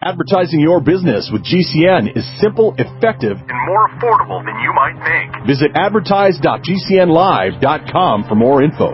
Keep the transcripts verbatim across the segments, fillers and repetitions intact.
Advertising your business with G C N is simple, effective, and more affordable than you might think. Visit advertise dot g c n live dot com for more info.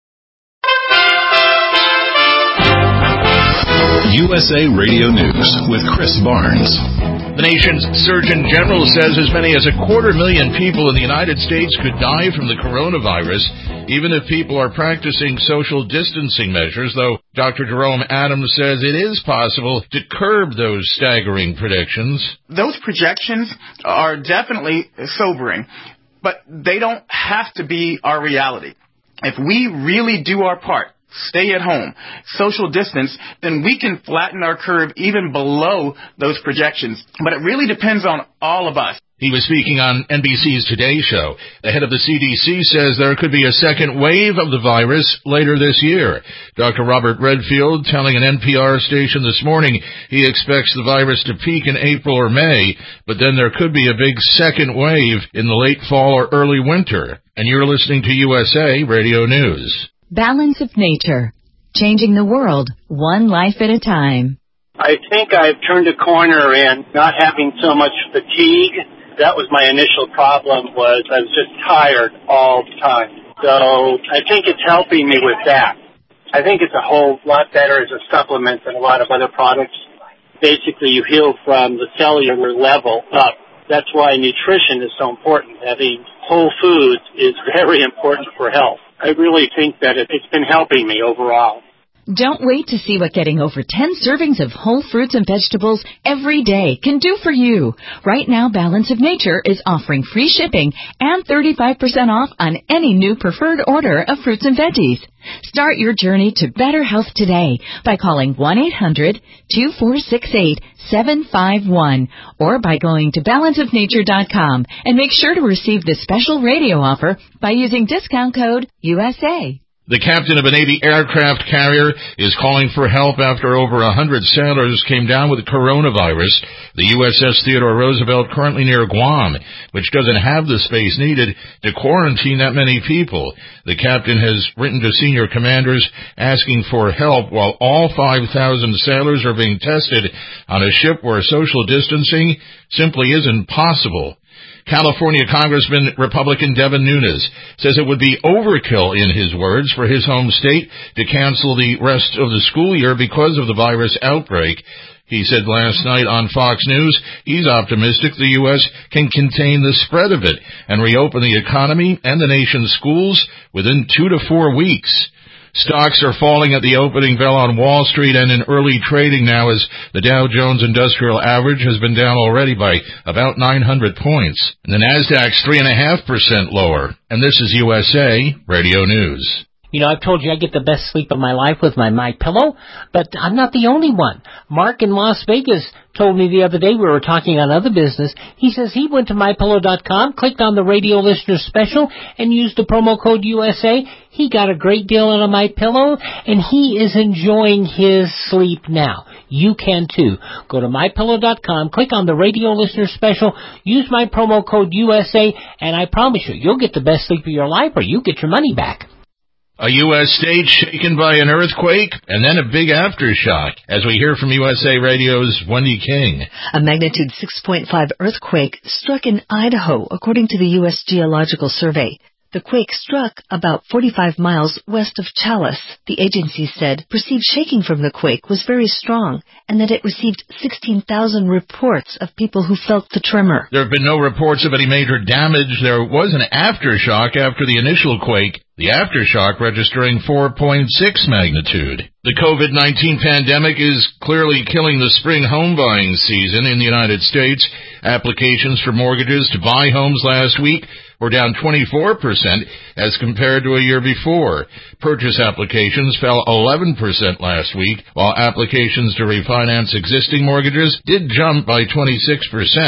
U S A Radio News with Chris Barnes. The nation's Surgeon General says as many as a quarter million people in the United States could die from the coronavirus, even if people are practicing social distancing measures, though Doctor Jerome Adams says it is possible to curb those staggering predictions. Those projections are definitely sobering, but they don't have to be our reality. If we really do our part, stay at home, social distance, then we can flatten our curve even below those projections. But it really depends on all of us. He was speaking on N B C's Today Show. The head of the C D C says there could be a second wave of the virus later this year. Doctor Robert Redfield telling an N P R station this morning he expects the virus to peak in April or May, but then there could be a big second wave in the late fall or early winter. And you're listening to U S A Radio News. Balance of Nature, changing the world one life at a time. I think I've turned a corner in not having so much fatigue. That was my initial problem, was I was just tired all the time. So I think it's helping me with that. I think it's a whole lot better as a supplement than a lot of other products. Basically, you heal from the cellular level up. That's why nutrition is so important. Having whole foods is very important for health. I really think that it's been helping me overall. Don't wait to see what getting over ten servings of whole fruits and vegetables every day can do for you. Right now, Balance of Nature is offering free shipping and thirty-five percent off on any new preferred order of fruits and veggies. Start your journey to better health today by calling one eight hundred two four six eight seven five one or by going to balance of nature dot com and make sure to receive this special radio offer by using discount code U S A. The captain of a Navy aircraft carrier is calling for help after over a hundred sailors came down with the coronavirus. The U S S Theodore Roosevelt, currently near Guam, which doesn't have the space needed to quarantine that many people. The captain has written to senior commanders asking for help while all five thousand sailors are being tested on a ship where social distancing simply isn't possible. California Congressman Republican Devin Nunes says it would be overkill, in his words, for his home state to cancel the rest of the school year because of the virus outbreak. He said last night on Fox News he's optimistic the U S can contain the spread of it and reopen the economy and the nation's schools within two to four weeks. Stocks are falling at the opening bell on Wall Street and in early trading now as the Dow Jones Industrial Average has been down already by about nine hundred points. And the Nasdaq's three point five percent lower. And this is U S A Radio News. You know, I've told you I get the best sleep of my life with my MyPillow, but I'm not the only one. Mark in Las Vegas told me the other day, we were talking on other business, he says he went to my pillow dot com, clicked on the radio listener special, and used the promo code U S A. He got a great deal on a MyPillow, and he is enjoying his sleep now. You can too. Go to my pillow dot com, click on the radio listener special, use my promo code U S A, and I promise you, you'll get the best sleep of your life or you get your money back. A U S state shaken by an earthquake and then a big aftershock, as we hear from U S A Radio's Wendy King. A magnitude six point five earthquake struck in Idaho, according to the U S Geological Survey. The quake struck about forty-five miles west of Challis. The agency said perceived shaking from the quake was very strong and that it received sixteen thousand reports of people who felt the tremor. There have been no reports of any major damage. There was an aftershock after the initial quake, the aftershock registering four point six magnitude. The COVID nineteen pandemic is clearly killing the spring home buying season in the United States. Applications for mortgages to buy homes last week were down twenty-four percent as compared to a year before. Purchase applications fell eleven percent last week, while applications to refinance existing mortgages did jump by twenty-six percent.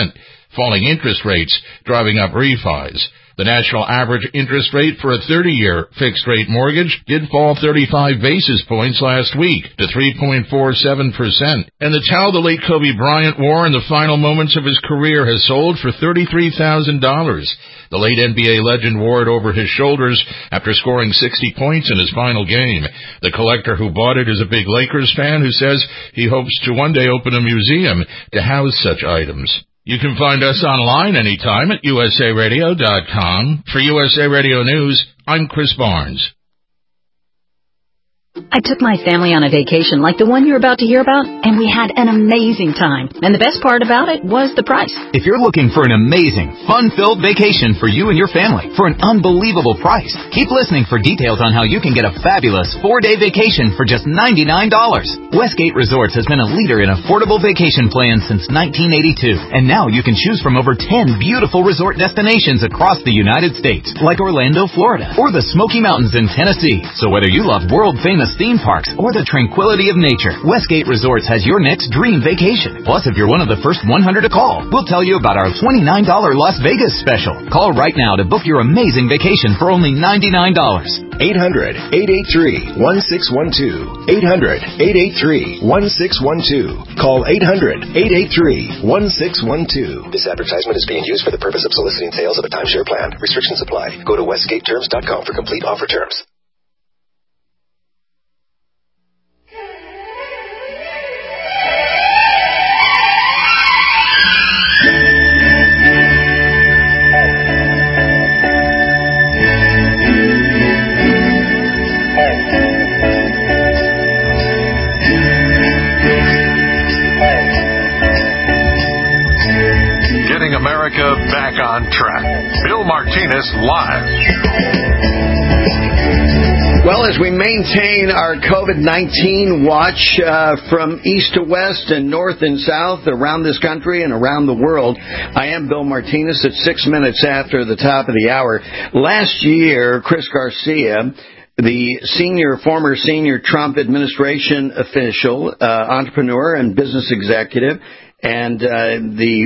falling interest rates driving up refis. The national average interest rate for a thirty-year fixed-rate mortgage did fall thirty-five basis points last week to three point four seven percent. And the towel the late Kobe Bryant wore in the final moments of his career has sold for thirty-three thousand dollars. The late N B A legend wore it over his shoulders after scoring sixty points in his final game. The collector who bought it is a big Lakers fan who says he hopes to one day open a museum to house such items. You can find us online anytime at U S A radio dot com. For U S A Radio News, I'm Chris Barnes. I took my family on a vacation like the one you're about to hear about, and we had an amazing time. And the best part about it was the price. If you're looking for an amazing, fun-filled vacation for you and your family for an unbelievable price, keep listening for details on how you can get a fabulous four-day vacation for just ninety-nine dollars. Westgate Resorts has been a leader in affordable vacation plans since nineteen eighty-two, and now you can choose from over ten beautiful resort destinations across the United States, like Orlando, Florida, or the Smoky Mountains in Tennessee. So whether you love world-famous theme parks or the tranquility of nature, Westgate Resorts has your next dream vacation. Plus, if you're one of the first one hundred to call, we'll tell you about our twenty-nine dollars Las Vegas special. Call right now to book your amazing vacation for only ninety-nine dollars. eight hundred, eight eight three, one six one two. eight hundred, eight eight three, one six one two. Call eight hundred, eight eight three, one six one two. This advertisement is being used for the purpose of soliciting sales of a timeshare plan. Restrictions apply. Go to westgate terms dot com for complete offer terms. America back on track. Bill Martinez live. Well, as we maintain our COVID nineteen watch uh, from east to west and north and south around this country and around the world, I am Bill Martinez at six minutes after the top of the hour. Last year, Chris Garcia, the senior, former senior Trump administration official, uh, entrepreneur and business executive, and uh,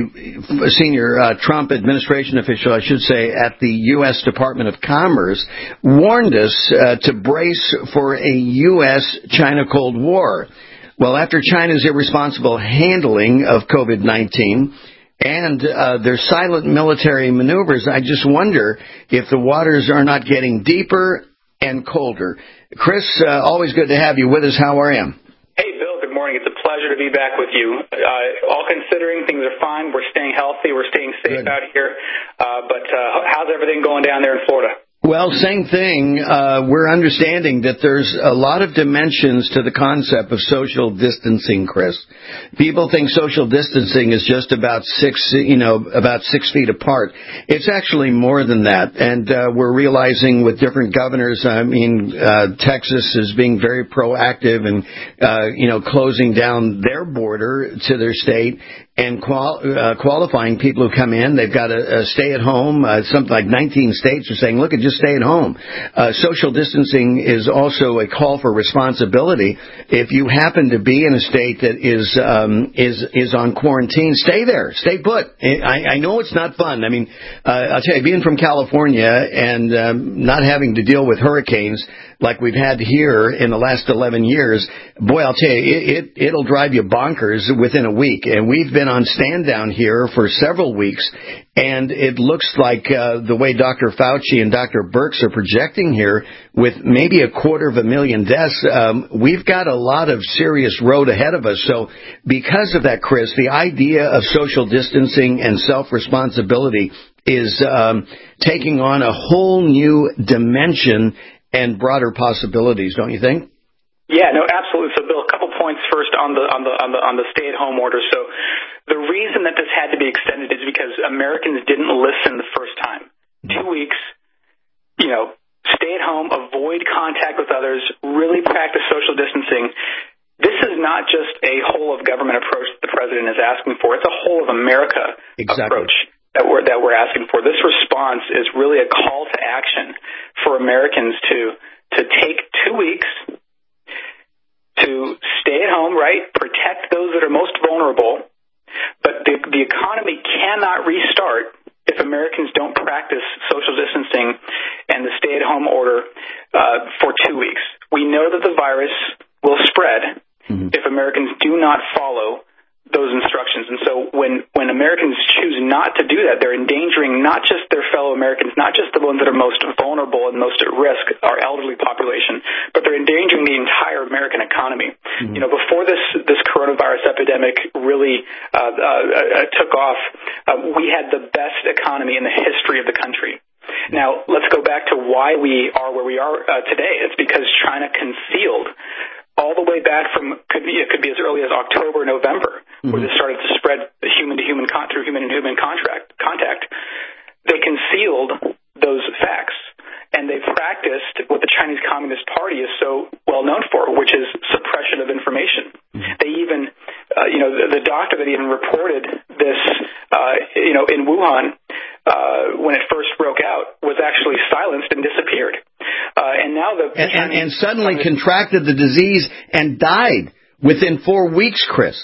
the senior uh, Trump administration official, I should say, at the U S Department of Commerce, warned us uh, to brace for a U S China Cold War. Well, after China's irresponsible handling of COVID nineteen and uh, their silent military maneuvers, I just wonder if the waters are not getting deeper and colder. Chris, uh, always good to have you with us. How are you? Hey, Bill, good morning. It's a pleasure to be back with you. Uh, all considering, things are fine. We're staying healthy. We're staying safe good. out here. Uh, but uh, how's everything going down there in Florida? Well, same thing. Uh, we're understanding that there's a lot of dimensions to the concept of social distancing, Chris. People think social distancing is just about six, you know, about six feet apart. It's actually more than that. And uh, we're realizing with different governors, I mean, uh, Texas is being very proactive and, uh, you know, closing down their border to their state and qual- uh, qualifying people who come in. They've got to uh, stay at home. Uh, something like nineteen states are saying, look, just stay at home. Uh, social distancing is also a call for responsibility. If you happen to be in a state that is um, is is on quarantine, stay there. Stay put. I, I know it's not fun. I mean, uh, I'll tell you, being from California and um, not having to deal with hurricanes like we've had here in the last eleven years, boy, I'll tell you, it, it, it'll drive you bonkers within a week. And we've been on stand down here for several weeks, and it looks like uh, the way Doctor Fauci and Doctor Birx are projecting here, with maybe a quarter of a million deaths, um, we've got a lot of serious road ahead of us. So because of that, Chris, the idea of social distancing and self-responsibility is um, taking on a whole new dimension and broader possibilities, don't you think? Yeah, no, absolutely. So, Bill, a couple points first on the on the on the on the stay-at-home order. So, the reason that this had to be extended is because Americans didn't listen the first time. Two weeks, you know, stay at home, avoid contact with others, really practice social distancing. This is not just a whole of government approach that the president is asking for. It's a whole of America exactly. approach that we're that we're asking for. This response is really a call to action for Americans to to take two weeks to stay at home, right? Protect those that are most vulnerable. But the, the economy cannot restart if Americans don't practice social distancing and the stay-at-home order uh, for two weeks. We know that the virus will spread mm-hmm. if Americans do not follow those instructions. And so when, when Americans choose not to do that, they're endangering not just their fellow Americans, not just the ones that are most vulnerable and most at risk, our elderly population, but they're endangering the entire American economy. Mm-hmm. You know, before this, this coronavirus epidemic really uh, uh, took off, uh, we had the best economy in the history of the country. Now, let's go back to why we are where we are uh, today. It's because China concealed all the way back from, could be, it could be as early as October, November, mm-hmm. where this started to spread human-to-human, con- through human-to-human contract, contact. They concealed those facts, and they practiced what the Chinese Communist Party is so well known for, which is suppression of information. Mm-hmm. They even, uh, you know, the, the doctor that even reported this, uh, you know, in Wuhan, uh, when it first broke out, was actually silenced and disappeared. Uh, and now the and, and, and suddenly contracted the disease and died within four weeks, Chris.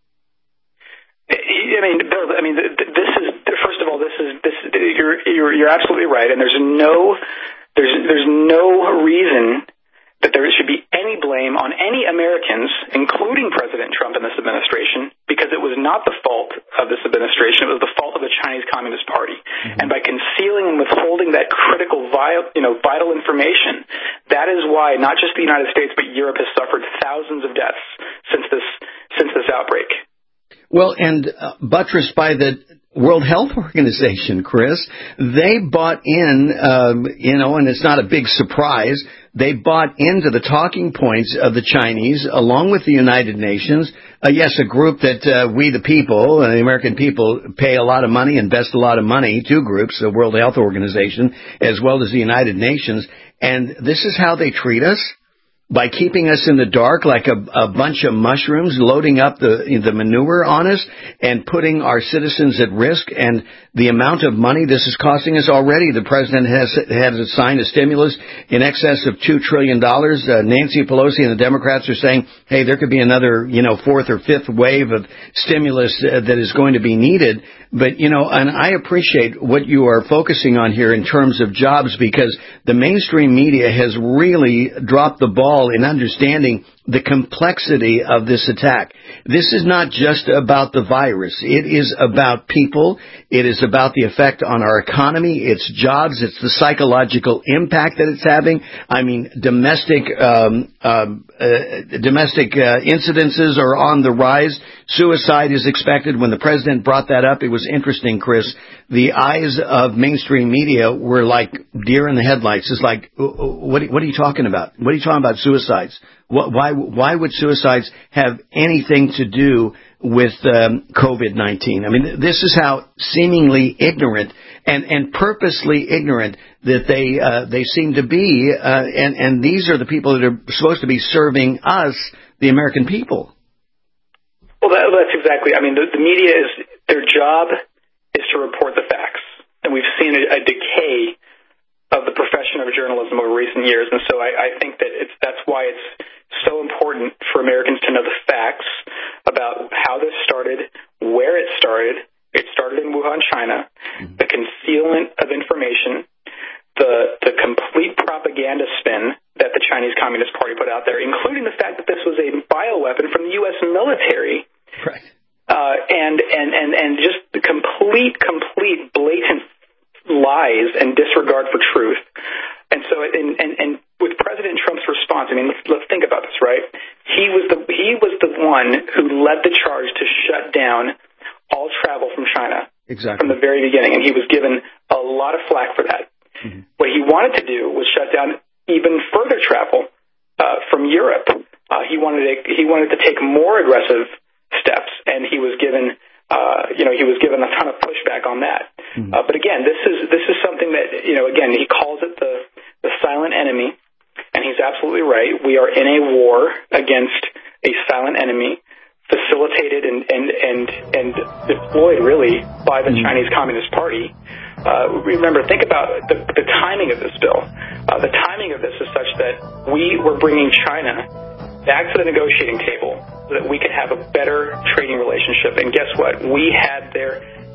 I mean, Bill. I mean, this is first of all, this is this. You're you're, you're absolutely right, and there's no there's there's no reason that there should be any blame on any Americans, including President Trump and this administration, because it was not the fault of this administration. It was the fault of the Chinese Communist Party. Mm-hmm. And by concealing and withholding that critical, vital, you know, vital information, that is why not just the United States, but Europe has suffered thousands of deaths since this since this outbreak. Well, and uh, buttressed by the World Health Organization, Chris, they bought in, um, you know, and it's not a big surprise, they bought into the talking points of the Chinese, along with the United Nations. Uh, yes, a group that uh, we, the people, uh, the American people, pay a lot of money, invest a lot of money to groups, the World Health Organization, as well as the United Nations. And this is how they treat us? By keeping us in the dark like a, a bunch of mushrooms, loading up the the manure on us and putting our citizens at risk. And the amount of money this is costing us already, the president has has signed a stimulus in excess of two trillion dollars. Uh, Nancy Pelosi and the Democrats are saying, hey, there could be another, you know, fourth or fifth wave of stimulus uh, that is going to be needed. But, you know, and I appreciate what you are focusing on here in terms of jobs, because the mainstream media has really dropped the ball in understanding the complexity of this attack. This is not just about the virus. It is about people. It is about the effect on our economy, its jobs, it's the psychological impact that it's having. I mean, domestic um, um, uh, domestic uh, incidences are on the rise. Suicide is expected. When the president brought that up, it was interesting, Chris. The eyes of mainstream media were like deer in the headlights. It's like, what, what are you talking about? What are you talking about suicides? Why, why would suicides have anything to do with um, COVID nineteen? I mean, this is how seemingly ignorant and, and purposely ignorant that they uh, they seem to be, uh, and, and these are the people that are supposed to be serving us, the American people. Well, that, that's exactly. I mean, the, the media is their job is to report the facts, and we've seen a, a decay of the profession of journalism over recent years, and so I, I think that it's that's why it's so important for Americans to know the facts about how this started, where it started. It started in Wuhan, China. Mm-hmm. The concealment of information, the the complete propaganda spin that the Chinese Communist Party put out there, including the fact that this was a bioweapon from the U S military, right? Uh, and and and and just the complete, complete, blatant lies and disregard for truth. And so, and, and, and with President Trump's response, I mean, let's, let's think about this, right? He was the he was the one who led the charge to shut down all travel from China, exactly, from the very beginning, and he was given a lot of flack for that. Mm-hmm. What he wanted to do was shut down even further travel uh, from Europe. Uh, he wanted to, he wanted to take more aggressive steps, and he was given. Uh, you know, he was given a ton of pushback on that. Mm-hmm. Uh, but again, this is this is something that, you know, again, he calls it the the silent enemy, and he's absolutely right. We are in a war against a silent enemy, facilitated and and and, and deployed really by the mm-hmm. Chinese Communist Party. Uh, remember, think about the, the timing of this bill. Uh, the timing of this is such that we were bringing China back to the negotiating table so that we could have a better trading relationship. And guess what? We had their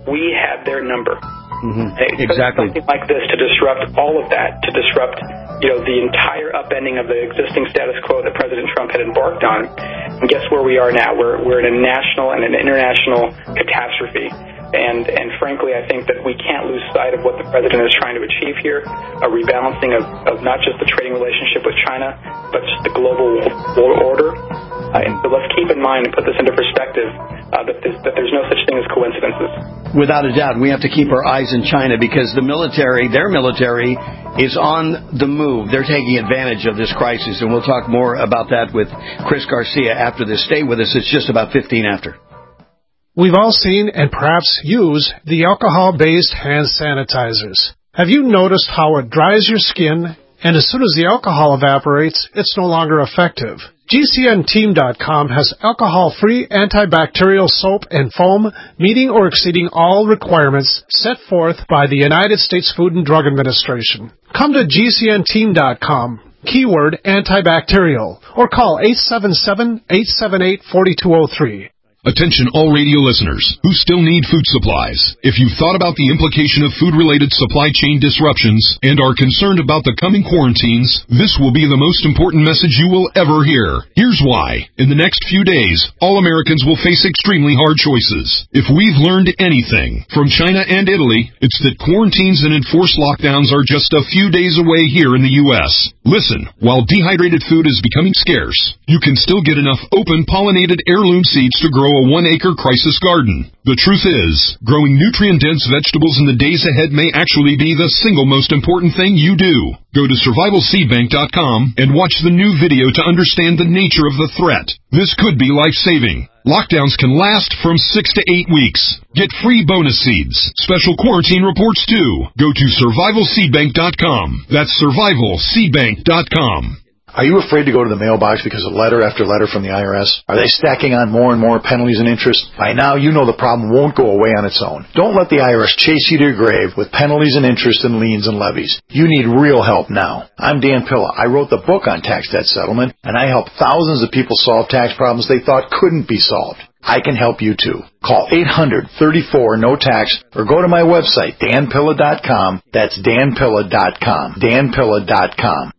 we have their number. Mm-hmm. It Exactly. Something like this to disrupt all of that, to disrupt, you know, the entire upending of the existing status quo that President Trump had embarked on. And guess where we are now? We're we're in a national and an international catastrophe. And and frankly, I think that we can't lose sight of what the president is trying to achieve here, a rebalancing of, of not just the trading relationship with China, but just the global world order. Uh, and so let's keep in mind and put this into perspective uh, that, this, that there's no such thing as coincidences. Without a doubt, we have to keep our eyes in China because the military, their military, is on the move. They're taking advantage of this crisis, and we'll talk more about that with Chris Garcia after this. Stay with us. It's just about fifteen after. We've all seen and perhaps use the alcohol-based hand sanitizers. Have you noticed how it dries your skin, and as soon as the alcohol evaporates, it's no longer effective? G C N team dot com has alcohol-free antibacterial soap and foam meeting or exceeding all requirements set forth by the United States Food and Drug Administration. Come to G C N team dot com, keyword antibacterial, or call eight seven seven, eight seven eight, four two zero three. Attention all radio listeners who still need food supplies. If you've thought about the implication of food-related supply chain disruptions and are concerned about the coming quarantines, this will be the most important message you will ever hear. Here's why. In the next few days, all Americans will face extremely hard choices. If we've learned anything from China and Italy, it's that quarantines and enforced lockdowns are just a few days away here in the U S. Listen, while dehydrated food is becoming scarce, you can still get enough open pollinated heirloom seeds to grow a one-acre crisis garden. The truth is, growing nutrient-dense vegetables in the days ahead may actually be the single most important thing you do. Go to survival seed bank dot com and watch the new video to understand the nature of the threat. This could be life-saving. Lockdowns can last from six to eight weeks. Get free bonus seeds, special quarantine reports too. Go to survival seed bank dot com. That's survival seed bank dot com. Are you afraid to go to the mailbox because of letter after letter from the I R S? Are they stacking on more and more penalties and interest? By now, you know the problem won't go away on its own. Don't let the I R S chase you to your grave with penalties and interest and liens and levies. You need real help now. I'm Dan Pilla. I wrote the book on tax debt settlement, and I help thousands of people solve tax problems they thought couldn't be solved. I can help you too. Call eight hundred, thirty-four, no tax or go to my website, dan pilla dot com. That's dan pilla dot com. dan pilla dot com.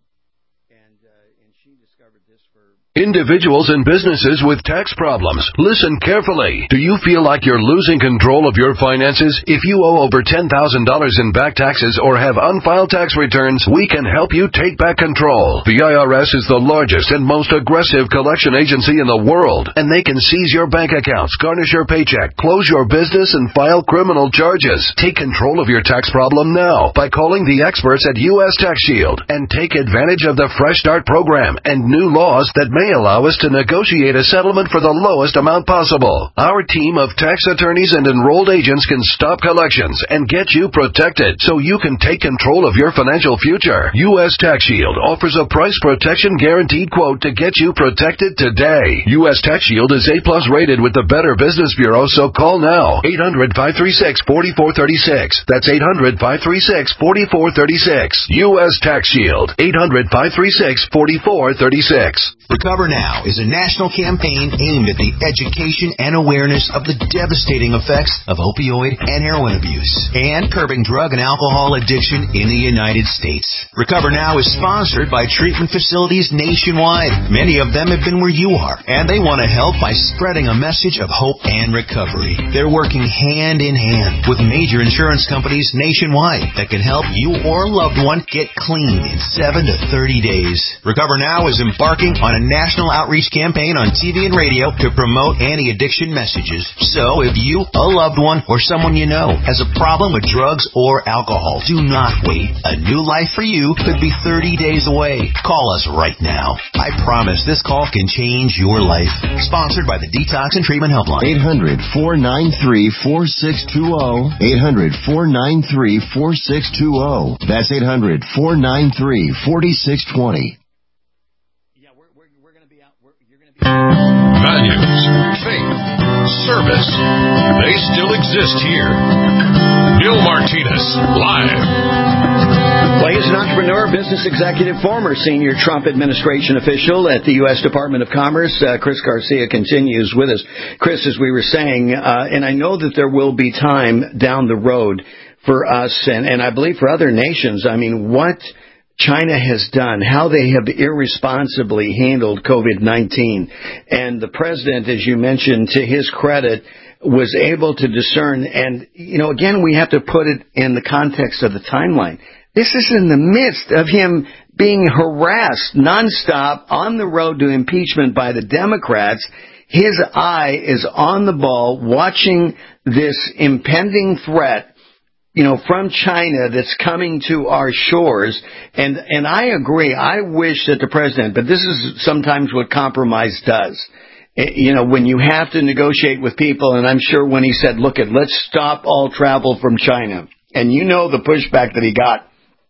Individuals and businesses with tax problems, listen carefully. Do you feel like you're losing control of your finances? If you owe over ten thousand dollars in back taxes or have unfiled tax returns, we can help you take back control. The I R S is the largest and most aggressive collection agency in the world, and they can seize your bank accounts, garnish your paycheck, close your business, and file criminal charges. Take control of your tax problem now by calling the experts at U S Tax Shield and take advantage of the Fresh Start program and new laws that may allow us to negotiate a settlement for the lowest amount possible. Our team of tax attorneys and enrolled agents can stop collections and get you protected so you can take control of your financial future. U S Tax Shield offers a price protection guaranteed quote to get you protected today. U S Tax Shield is A plus rated with the Better Business Bureau, so call now. eight hundred, five three six, four four three six. That's eight hundred, five three six, four four three six. U S Tax Shield. eight hundred, five three six, four four three six. Recover Now is a national campaign aimed at the education and awareness of the devastating effects of opioid and heroin abuse and curbing drug and alcohol addiction in the United States. Recover Now is sponsored by treatment facilities nationwide. Many of them have been where you are, and they want to help by spreading a message of hope and recovery. They're working hand in hand with major insurance companies nationwide that can help you or a loved one get clean in seven to thirty days. Recover Now is embarking on a national outreach campaign on T V and radio to promote anti-addiction messages. So if you, a loved one, or someone you know has a problem with drugs or alcohol, do not wait. A new life for you could be thirty days away. Call us right now. I promise this call can change your life. Sponsored by the Detox and Treatment Helpline. eight hundred, four nine three, four six two zero. eight hundred, four nine three, four six two zero. That's eight hundred, four nine three, four six two zero. Values, faith, service, they still exist here. Bill Martinez, live. Well, he's an entrepreneur, business executive, former senior Trump administration official at the U S Department of Commerce. Uh, Chris Garcia continues with us. Chris, as we were saying, uh, and I know that there will be time down the road for us, and, and I believe for other nations. I mean, what China has done, how they have irresponsibly handled COVID nineteen. And the president, as you mentioned, to his credit, was able to discern. And, you know, again, we have to put it in the context of the timeline. This is in the midst of him being harassed nonstop on the road to impeachment by the Democrats. His eye is on the ball, watching this impending threat, you know, from China that's coming to our shores. And, and I agree. I wish that the president, but this is sometimes what compromise does. You know, when you have to negotiate with people, and I'm sure when he said, look, it, let's stop all travel from China. And you know the pushback that he got.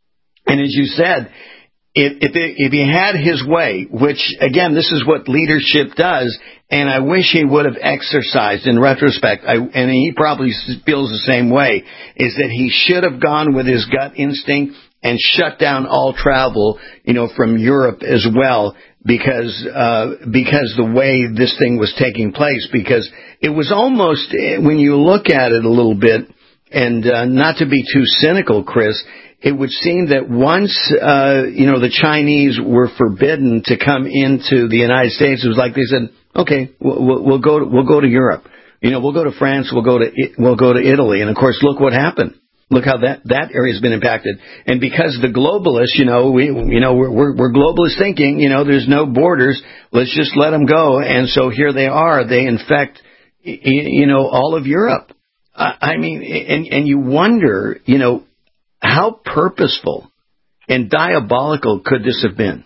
And as you said, if, if, it, if he had his way, which, again, this is what leadership does, and I wish he would have exercised in retrospect, I, and he probably feels the same way, is that he should have gone with his gut instinct and shut down all travel, you know, from Europe as well, because uh, because the way this thing was taking place, because it was almost, when you look at it a little bit, and uh, not to be too cynical, Chris, it would seem that once, uh, you know, the Chinese were forbidden to come into the United States, it was like they said, okay, we'll, we'll go to, we'll go to Europe. You know, we'll go to France, we'll go to, we'll go to Italy. And of course, look what happened. Look how that, that area has been impacted. And because the globalists, you know, we, you know, we're, we're, we're globalist thinking, you know, there's no borders. Let's just let them go. And so here they are. They infect, you know, all of Europe. I mean, and, and you wonder, you know, how purposeful and diabolical could this have been?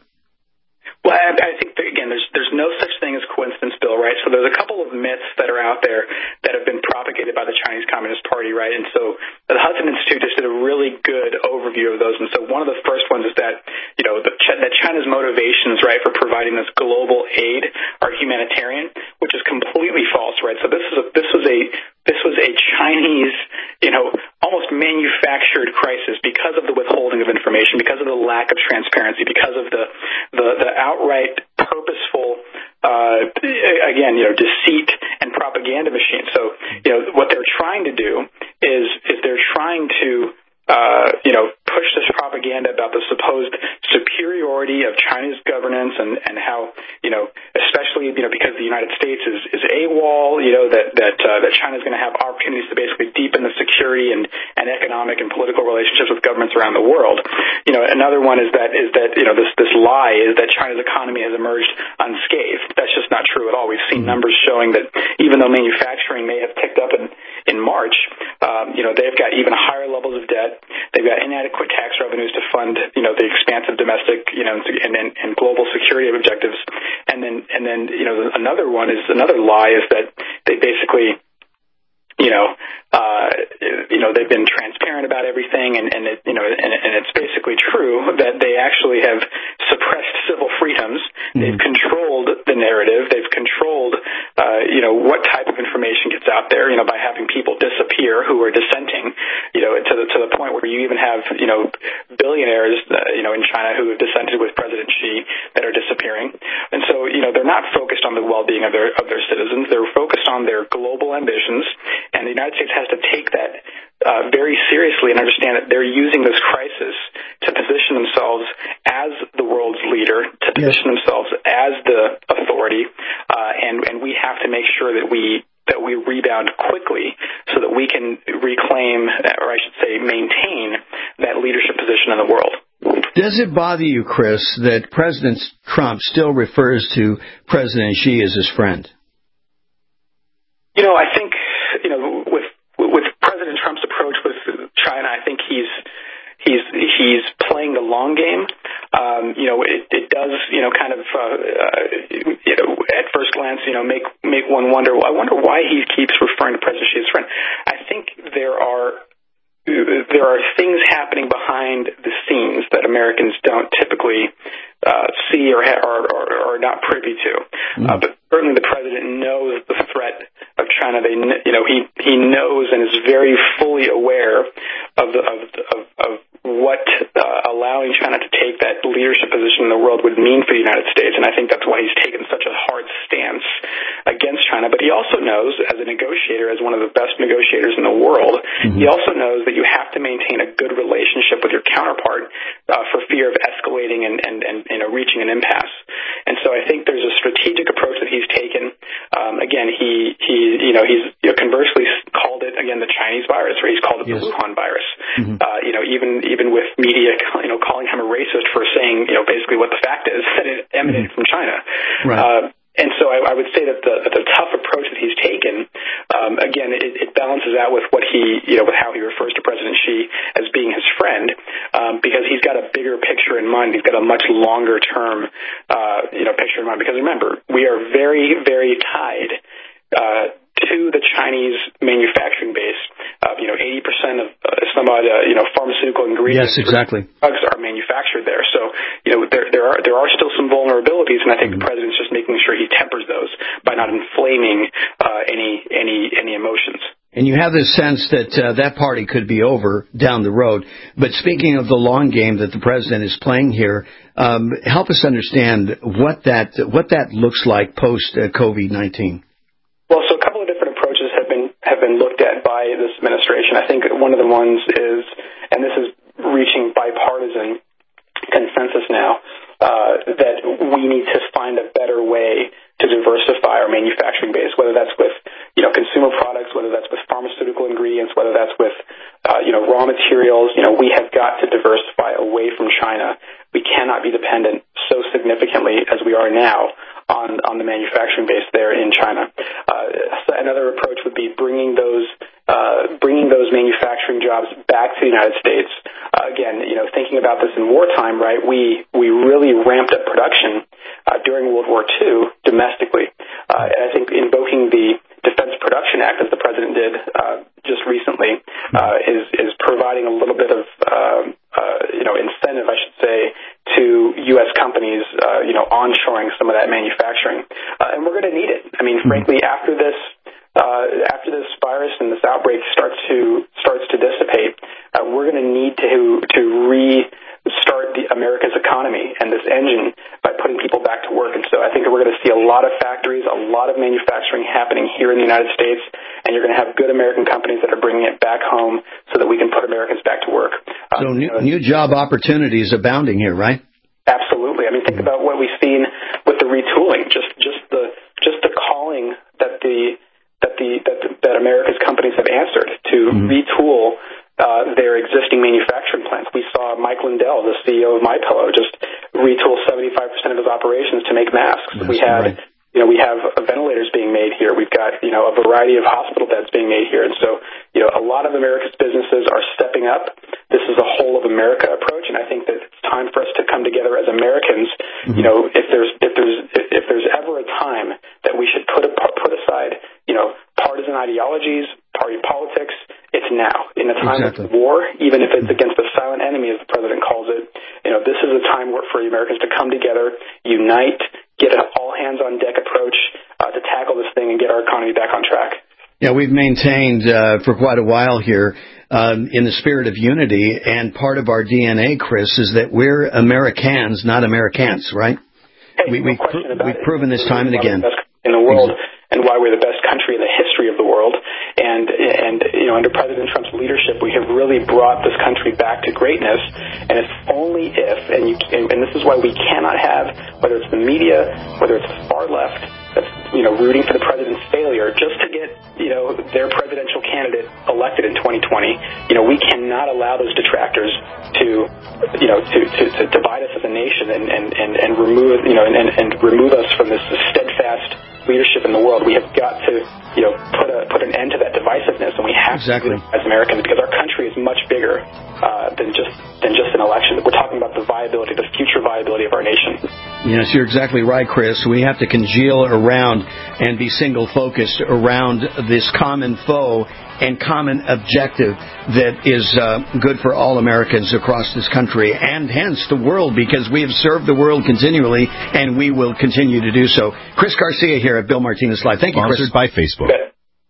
Well, I, I think, that, again, there's there's no such thing as coincidence, Bill, right? So there's a couple of myths that are out there that have been propagated by the Chinese Communist Party, right? And so the Hudson Institute just did a really good overview of those. And so one of the first ones is that, you know, the, that China's motivations, right, for providing this global aid are humanitarian, which is completely false, right? So this is a, this was a This was a Chinese, you know, almost manufactured crisis because of the withholding of information, because of the lack of transparency, because of the the, the outright purposeful, uh, again, you know, deceit and propaganda machine. So, you know, what they're trying to do is is they're trying to, uh, you know, push this propaganda about the supposed superiority of China's governance and, and how, you know, especially, you know, because the United States is, is AWOL, you know, that, that, uh, that China's going to have opportunities to basically deepen the security and, and economic and political relationships with governments around the world. You know, another one is that, is that, you know, this, this lie is that China's economy has emerged unscathed. That's just not true at all. We've seen numbers showing that even though manufacturing may have picked up in, in March, um, you know, they've got even higher levels of debt. They've got inadequate tax revenues to fund, you know, the expansive domestic, you know, and, and, and global security objectives. And then, and then, you know, another one is, another lie is that they basically, you know, uh, you know, they've been transparent about everything, and, and it, you know, and, and it's basically true that they actually have suppressed civil freedoms. Mm-hmm. They've controlled the narrative. They've controlled, uh, you know, what type of information gets out there, you know, by having people disappear who are dissenting, you know, to the, to the point where you even have, you know, billionaires, uh, you know, in China who have dissented with President Xi that are disappearing. And so, you know, they're not focused on the well-being of their, of their citizens. They're focused on their global ambitions. And the United States has to take that uh, very seriously and understand that they're using this crisis to position themselves as the world's leader, to position yes. themselves as the authority, uh, and, and we have to make sure that we that we rebound quickly so that we can reclaim, or I should say maintain, that leadership position in the world. Does it bother you, Chris, that President Trump still refers to President Xi as his friend? You know, I think, you know, with with President Trump's approach with China, I think he's he's he's playing the long game. Um, you know, it, it does, you know, kind of, uh, uh, you know, at first glance, you know, make make one wonder. Well, I wonder why he keeps referring to President Xi as friend. I think there are there are things happening behind the scenes that Americans don't typically uh, see or, ha- or, or, or are not privy to. Mm. Uh, but certainly the president knows the threat of China, they, you know, he he knows and is very fully aware of the of of, of what uh, allowing China to take that leadership position in the world would mean for the United States, and I think that's why he's taken such a hard stance against China. But he also knows, as a negotiator, as one of the best negotiators in the world, mm-hmm. he also knows that you have to maintain a good relationship with your counterpart uh, for fear of escalating and, and, and you know, reaching an impasse. And so I think there's a strategic approach that he's taken. Um, again, he he you know he's you know, conversely called it again the Chinese virus, or he's called it yes. the Wuhan virus. Mm-hmm. Uh, you know, even even with media, you know, calling him a racist for saying, you know, basically what the fact is that it emanated mm-hmm. from China. Right. Uh, and so I, I would say that the, the tough approach that he's taken, um, again, it, it balances out with what he, you know, with how he refers to President Xi as being his friend, um, because he's got a bigger picture in mind. He's got a much longer term, uh, you know, picture in mind. Because remember, we are very, very tied uh, to the Chinese manufacturing base. Uh, you know, eighty percent of uh, Islamabad, uh, you know, pharmaceutical ingredients, yes, exactly, drugs are manufactured there. So, you know, there there are there are still some vulnerabilities, and I think mm-hmm. the president's just making sure he tempers those by not inflaming uh, any any any emotions. And you have this sense that uh, that party could be over down the road. But speaking of the long game that the president is playing here, um, help us understand what that what that looks like post uh, COVID nineteen. Well, so a couple of different approaches have been have been looked at by this administration. I think one of the ones is, and this is reaching bipartisan consensus now, uh, that we need to find a better way to diversify our manufacturing base, whether that's with, you know, consumer products, whether that's with pharmaceutical ingredients, whether that's with, uh, you know, raw materials. You know, we have got to diversify away from China. We cannot be dependent so significantly as we are now on, on the manufacturing base there in China. Uh, so another approach would be bringing those uh, bringing those manufacturing jobs back to the United States. Uh, again, you know, thinking about this in wartime, right? We we really ramped up production uh, during World War Two domestically. Uh, and I think invoking the Defense Production Act, as the president did uh, just recently, uh, is is providing a little bit of uh, uh, you know incentive, I should say, to U S companies, uh, you know, onshoring some of that manufacturing, uh, and we're going to need it. I mean, frankly, after this. Uh, after this virus and this outbreak starts to starts to dissipate, uh, we're going to need to to restart the America's economy and this engine by putting people back to work. And so I think that we're going to see a lot of factories, a lot of manufacturing happening here in the United States, and you're going to have good American companies that are bringing it back home so that we can put Americans back to work. Uh, so new, new job opportunities abounding here, right? Absolutely. I mean, think about what we've seen with the retooling. Just just the just the calling that the that the that, that America's companies have answered to mm-hmm. retool uh, their existing manufacturing plants. We saw Mike Lindell, the C E O of MyPillow, just retool seventy-five percent of his operations to make masks. That's we had, right. you know, we have ventilators being made here. We've got, you know, a variety of hospital beds being made here. And so, you know, a lot of America's businesses are stepping up. This is a whole of America approach, and I think that it's time for us to come together as Americans. Mm-hmm. You know, if there's if there's if there's ever a time that we should put a, put aside, you know, partisan ideologies, party politics, it's now. In a time exactly. of war, even if it's against the silent enemy, as the president calls it, you know, this is a time for Americans to come together, unite, get an all-hands-on-deck approach uh, to tackle this thing and get our economy back on track. Yeah, we've maintained uh, for quite a while here um, in the spirit of unity, and part of our D N A, Chris, is that we're Americans, not Americans, right? Hey, we, no we question pr- about we've it. proven this time and again. In the world, and why we're the best country in the history of the world. And, and you know, under President Trump's leadership, we have really brought this country back to greatness. And it's only if, and, you, and this is why we cannot have, whether it's the media, whether it's the far left, that's, you know, rooting for the president's failure just to get, you know, their presidential candidate elected in twenty twenty. You know, we cannot allow those detractors to, you know, to, to, to divide us as a nation and, and, and, and remove, you know, and, and remove us from this steadfast leadership in the world. We have got to, you know, put a put an end to that divisiveness, and we have exactly. to do that as Americans, because our country is much bigger uh, than just than just an election. We're talking about the viability, the future viability of our nation. Yes, you're exactly right, Chris. We have to congeal around and be single-focused around this common foe and common objective that is uh, good for all Americans across this country and hence the world, because we have served the world continually and we will continue to do so. Chris Garcia here at Bill Martinez Live. Thank you, Chris. Sponsored by Facebook.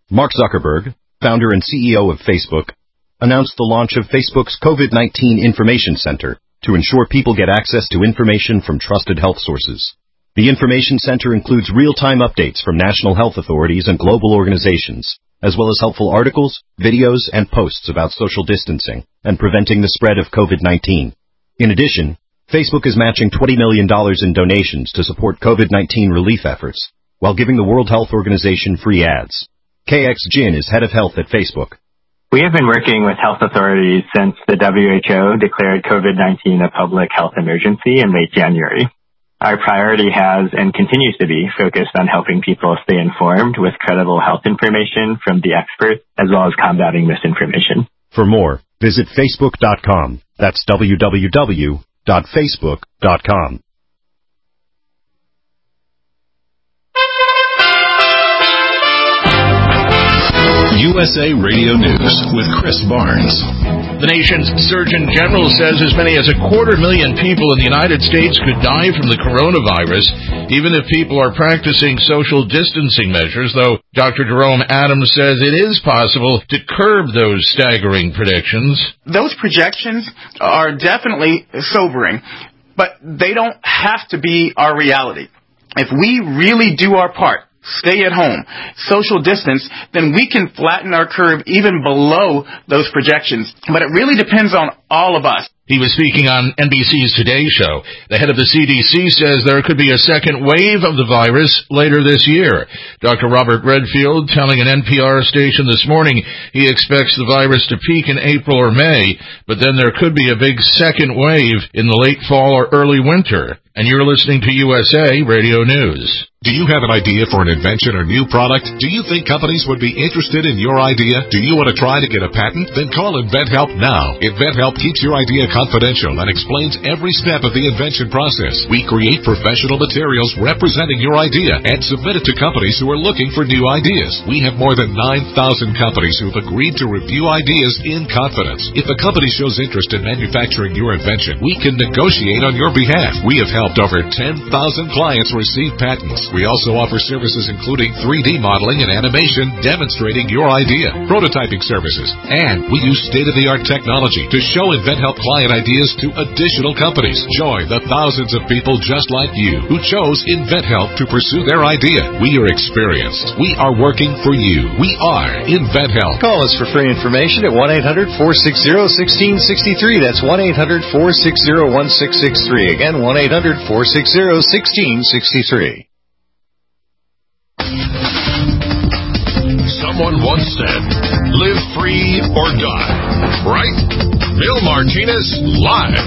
Mark Zuckerberg, founder and C E O of Facebook, announced the launch of Facebook's COVID nineteen Information Center to ensure people get access to information from trusted health sources. The Information Center includes real-time updates from national health authorities and global organizations, as well as helpful articles, videos, and posts about social distancing and preventing the spread of COVID nineteen. In addition, Facebook is matching twenty million dollars in donations to support COVID nineteen relief efforts, while giving the World Health Organization free ads. K X Jin is head of health at Facebook. We have been working with health authorities since the W H O declared COVID nineteen a public health emergency in late January. Our priority has and continues to be focused on helping people stay informed with credible health information from the experts, as well as combating misinformation. For more, visit facebook dot com. That's w w w dot facebook dot com. U S A Radio News with Chris Barnes. The nation's Surgeon General says as many as a quarter million people in the United States could die from the coronavirus, even if people are practicing social distancing measures, though Doctor Jerome Adams says it is possible to curb those staggering predictions. Those projections are definitely sobering, but they don't have to be our reality. If we really do our part, stay at home, social distance, then we can flatten our curve even below those projections. But it really depends on all of us. He was speaking on N B C's Today Show. The head of the C D C says there could be a second wave of the virus later this year. Doctor Robert Redfield telling an N P R station this morning he expects the virus to peak in April or May, but then there could be a big second wave in the late fall or early winter. And you're listening to U S A Radio News. Do you have an idea for an invention or new product? Do you think companies would be interested in your idea? Do you want to try to get a patent? Then call InventHelp now. InventHelp keeps your idea confidential and explains every step of the invention process. We create professional materials representing your idea and submit it to companies who are looking for new ideas. We have more than nine thousand companies who have agreed to review ideas in confidence. If a company shows interest in manufacturing your invention, we can negotiate on your behalf. We have helped over ten thousand clients receive patents. We also offer services including three D modeling and animation demonstrating your idea, prototyping services, and we use state-of-the-art technology to show InventHelp client ideas to additional companies. Join the thousands of people just like you who chose InventHelp to pursue their idea. We are experienced. We are working for you. We are InventHelp. Call us for free information at one eight hundred four six zero one six six three. That's one eight hundred four six zero one six six three. Again, one eight hundred four six zero one six six three. Someone once said, live free or die. Right? Bill Martinez live.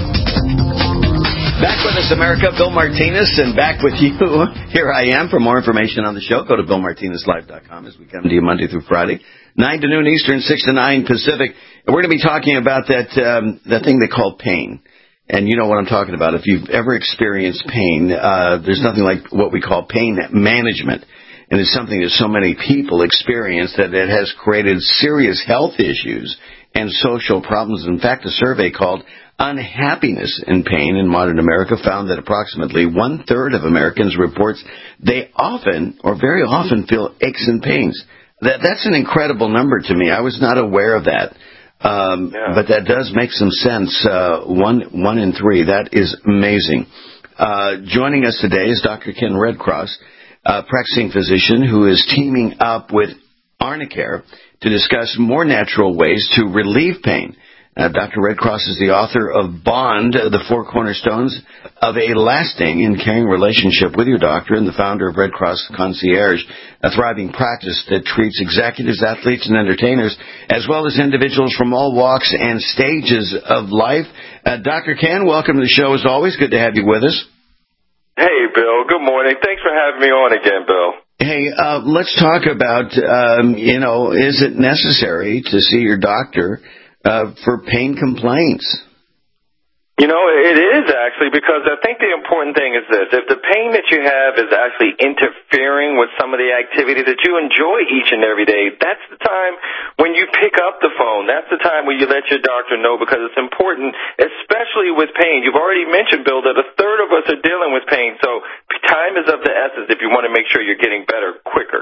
Back with us, America. Bill Martinez, and back with you. Here I am. For more information on the show, go to bill martinez live dot com as we come to you Monday through Friday, nine to noon Eastern, six to nine Pacific. And we're going to be talking about that, um, that thing they call pain. And you know what I'm talking about. If you've ever experienced pain, uh, there's nothing like what we call pain management. And it's something that so many people experience that it has created serious health issues and social problems. In fact, a survey called Unhappiness in Pain in Modern America found that approximately one-third of Americans reports they often or very often feel aches and pains. That, that's an incredible number to me. I was not aware of that. Um, yeah. But that does make some sense. Uh, one, one in three. That is amazing. Uh, joining us today is Doctor Ken Redcross, a practicing physician who is teaming up with Arnicare to discuss more natural ways to relieve pain. Uh, Doctor Redcross is the author of Bond, The Four Cornerstones of a Lasting and Caring Relationship with Your Doctor, and the founder of Red Cross Concierge, a thriving practice that treats executives, athletes, and entertainers, as well as individuals from all walks and stages of life. Uh, Doctor Ken, welcome to the show as always. Good to have you with us. Hey, Bill. Good morning. Thanks for having me on again, Bill. Hey, uh, let's talk about, um, you know, is it necessary to see your doctor uh, for pain complaints? You know, it is actually, because I think the important thing is this. If the pain that you have is actually interfering with some of the activity that you enjoy each and every day, that's the time when you pick up the phone. That's the time when you let your doctor know, because it's important, especially with pain. You've already mentioned, Bill, that a third of us are dealing with pain, so time is of the essence if you want to make sure you're getting better quicker.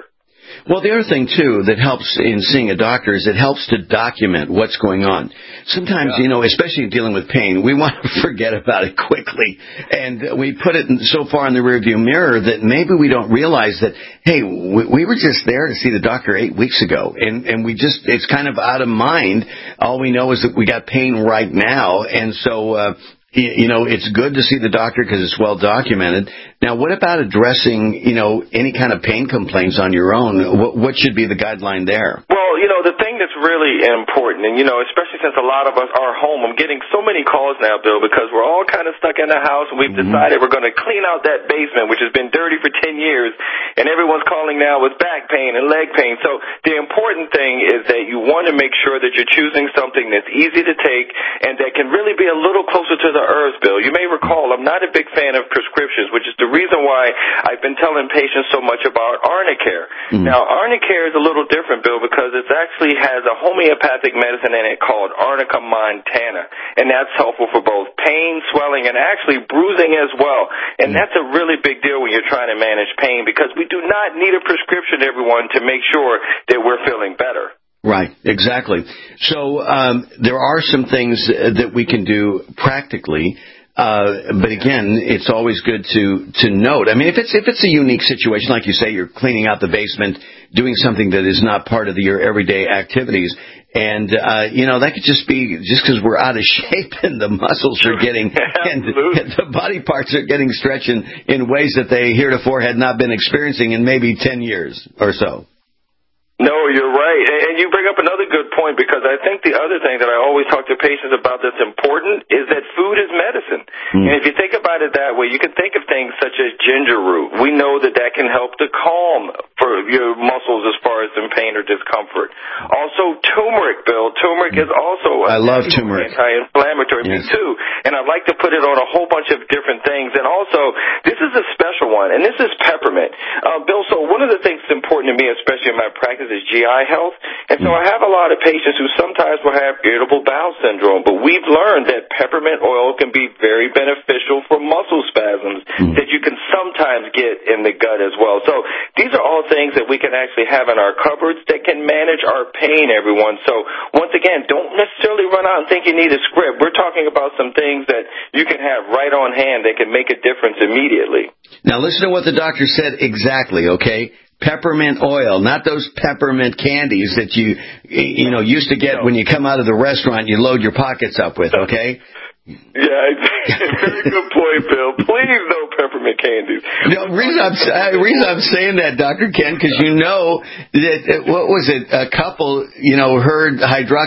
Well, the other thing, too, that helps in seeing a doctor is it helps to document what's going on. Sometimes, yeah. you know, especially in dealing with pain, we want to forget about it quickly. And we put it so far in the rearview mirror that maybe we don't realize that, hey, we, we were just there to see the doctor eight weeks ago. And, and we just, it's kind of out of mind. All we know is that we got pain right now. And so, uh, you know, it's good to see the doctor because it's well documented. Now, what about addressing, you know, any kind of pain complaints on your own? What, what should be the guideline there? Well, you know, the thing that's really important, and, you know, especially since a lot of us are home, I'm getting so many calls now, Bill, because we're all kind of stuck in the house, and we've mm-hmm. decided we're going to clean out that basement, which has been dirty for ten years, and everyone's calling now with back pain and leg pain. So the important thing is that you want to make sure that you're choosing something that's easy to take and that can really be a little closer to the earth, Bill. You may recall I'm not a big fan of prescriptions, which is the reason why I've been telling patients so much about Arnicare. Mm-hmm. Now, Arnicare is a little different, Bill, because it actually has a homeopathic medicine in it called Arnica montana, and that's helpful for both pain, swelling, and actually bruising as well. And mm-hmm. that's a really big deal when you're trying to manage pain because we do not need a prescription, everyone, to make sure that we're feeling better. Right, exactly. So um, there are some things that we can do practically, uh, but again, it's always good to to note. I mean, if it's if it's a unique situation, like you say, you're cleaning out the basement, doing something that is not part of the, your everyday activities, and uh, you know that could just be just because we're out of shape and the muscles are getting and, and the body parts are getting stretched in, in ways that they heretofore had not been experiencing in maybe ten years or so. No, you're right. And you bring up another good point because I think the other thing that I always talk to patients about that's important is that food is medicine. Mm. And if you think about it that way, you can think of things such as ginger root. We know that that can help to calm for your muscles as far as in pain or discomfort. Also, turmeric, Bill. Turmeric is also I love turmeric. Anti-inflammatory. Yes. Me too. And I'd like to put it on a whole bunch of different things. And also, this is a special one, and this is peppermint. Uh, Bill, so one of the things that's important to me, especially in my practice, is G I health. And so I have a lot of patients who sometimes will have irritable bowel syndrome, but we've learned that peppermint oil can be very beneficial for muscle spasms mm. that you can sometimes get in the gut as well. So these are all things that we can actually have in our cupboards that can manage our pain, everyone. So once again, don't necessarily run out and think you need a script. We're talking about some things that you can have right on hand that can make a difference immediately. Now listen to what the doctor said exactly, okay? Peppermint oil, not those peppermint candies that you, you know, used to get when you come out of the restaurant, you load your pockets up with, okay? Yeah, very good point, Bill. Please no peppermint candies. The reason I'm, uh, reason I'm saying that, Doctor Ken, because you know that, uh, what was it, a couple, you know, heard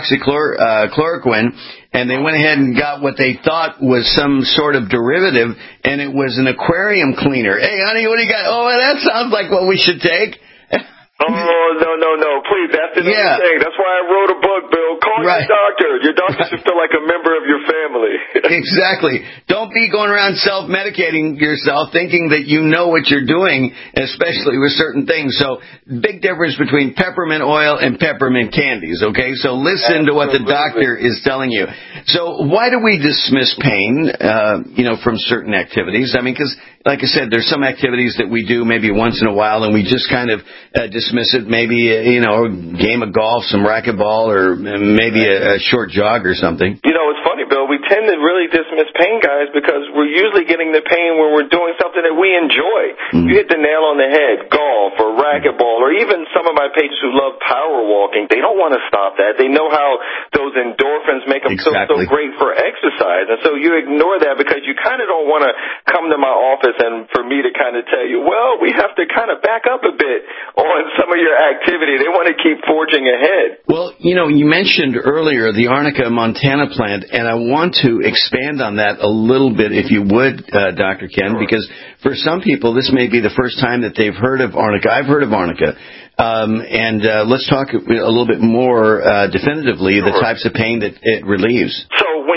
hydroxychloroquine, and they went ahead and got what they thought was some sort of derivative, and it was an aquarium cleaner. Hey, honey, what do you got? Oh, that sounds like what we should take. Oh, no, no, no. Please, that's the yeah. thing. That's why I wrote a book, Bill. Call right. your doctor. Your doctor should feel like a member of your family. Exactly. Don't be going around self-medicating yourself thinking that you know what you're doing, especially with certain things. So, big difference between peppermint oil and peppermint candies, okay? So, listen Absolutely. to what the doctor is telling you. So, why do we dismiss pain, uh, you know, from certain activities? I mean, because, like I said, there's some activities that we do maybe once in a while, and we just kind of uh, dismiss it. Maybe, uh, you know, a game of golf, some racquetball, or maybe a, a short jog or something. You know, it's funny, Bill. We tend to really dismiss pain, guys, because we're usually getting the pain when we're doing something that we enjoy. Mm-hmm. You hit the nail on the head, golf or racquetball, or even some of my patients who love power walking. They don't want to stop that. They know how those endorphins make them exactly. feel so great for exercise. And so you ignore that because you kind of don't want to come to my office and for me to kind of tell you, well, we have to kind of back up a bit on some of your activity. They want to keep forging ahead. Well, you know, you mentioned earlier the Arnica montana plant, and I want to expand on that a little bit, if you would, uh, Doctor Ken, sure. because for some people, this may be the first time that they've heard of Arnica. I've heard of Arnica. Um, and uh, let's talk a little bit more uh, definitively sure. the types of pain that it relieves. So when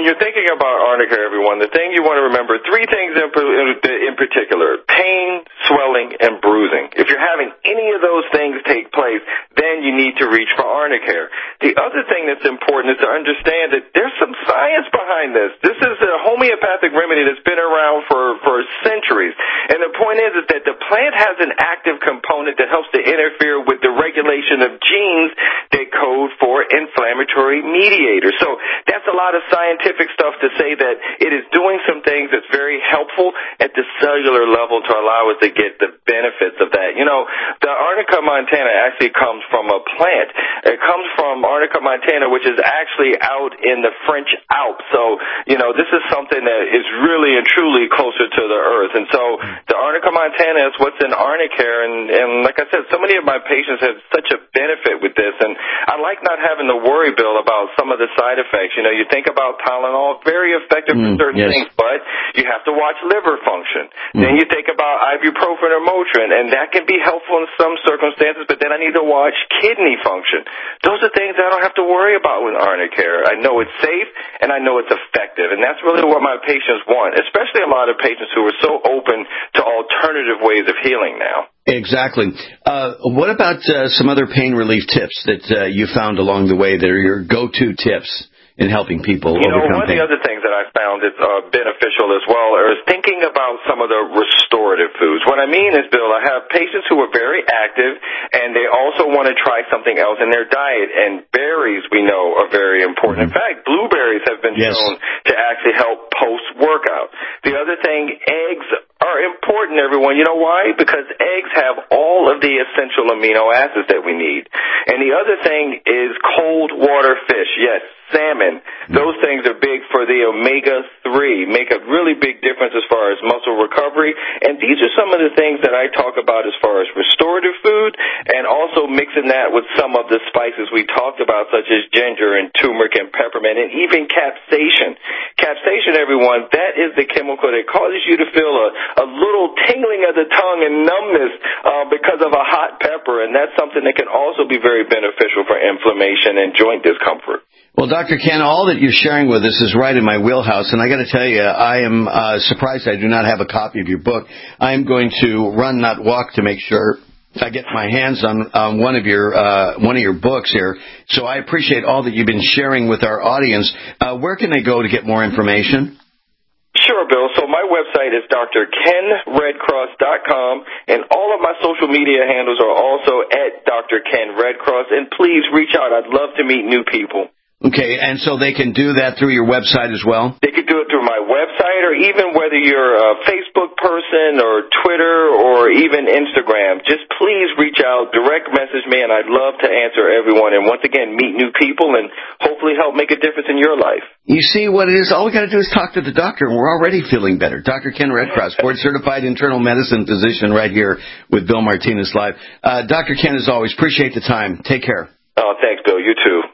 when you're thinking about Arnica, everyone, the thing you want to remember, three things in, in particular: pain, swelling, and bruising. If you're having any of those things take place, then you need to reach for Arnicare. The other thing that's important is to understand that there's some science behind this. This is a homeopathic remedy that's been around for, for centuries. And the point is, is that the plant has an active component that helps to interfere with the regulation of genes that code for inflammatory mediators. So that's a lot of scientific stuff to say that it is doing some things that's very helpful at the cellular level to allow us to get the benefits of that. You know, the Arnica montana actually comes from a plant. It comes from Arnica montana, which is actually out in the French Alps. So, you know, this is something that is really and truly closer to the earth. And so the Arnica montana is what's in Arnicare. And, and like I said, so many of my patients have such a benefit with this. And I like not having to worry, Bill, about some of the side effects. You know, you think about Tylenol, very effective mm, for certain yes. things, but you have to watch liver function. Mm. Then you think about ibuprofen or Motrin, and that can be helpful in some circumstances, but then I need to watch kidney function. Those are things I don't have to worry about with Arnicare. I know it's safe, and I know it's effective, and that's really what my patients want, especially a lot of patients who are so open to alternative ways of healing now. Exactly. Uh, what about uh, some other pain relief tips that uh, you found along the way that are your go-to tips in helping people you know, overcome one pain? of the other things that I found is uh, beneficial as well is thinking about some of the restorative foods. What I mean is, Bill, I have patients who are very active, and they also want to try something else in their diet, and berries, we know, are very important. Mm-hmm. In fact, blueberries have been yes. shown to actually help post-workout. The other thing, eggs are important, everyone. You know why? Because eggs have all of the essential amino acids that we need. And the other thing is cold water fish. Yes, salmon. Those things are big for the omega three, make a really big difference as far as muscle recovery. And these are some of the things that I talk about as far as restorative food, and also mixing that with some of the spices we talked about, such as ginger and turmeric and peppermint, and even capsaicin. Capsaicin, everyone, that is the chemical that causes you to feel a, a little tingling of the tongue and numbness uh, because of a hot pepper, and that's something that can also be very beneficial for inflammation and joint discomfort. Well, Doctor Ken, all that you're sharing with us is right in my wheelhouse, and I got to tell you, I am uh, surprised I do not have a copy of your book. I am going to run, not walk, to make sure I get my hands on, on one of your uh, one of your books here. So I appreciate all that you've been sharing with our audience. Uh, where can they go to get more information? Sure, Bill. So my website is D R Ken Redcross dot com, and all of my social media handles are also at Doctor Ken Redcross. And please reach out. I'd love to meet new people. Okay, and so they can do that through your website as well? They could do it through my website, or even whether you're a Facebook person or Twitter or even Instagram. Just please reach out, direct message me, and I'd love to answer everyone. And once again, meet new people and hopefully help make a difference in your life. You see what it is? All we got to do is talk to the doctor, and we're already feeling better. Doctor Ken Redcross, board-certified internal medicine physician right here with Bill Martinez Live. Uh, Doctor Ken, as always, appreciate the time. Take care. Oh, thanks, Bill. You too.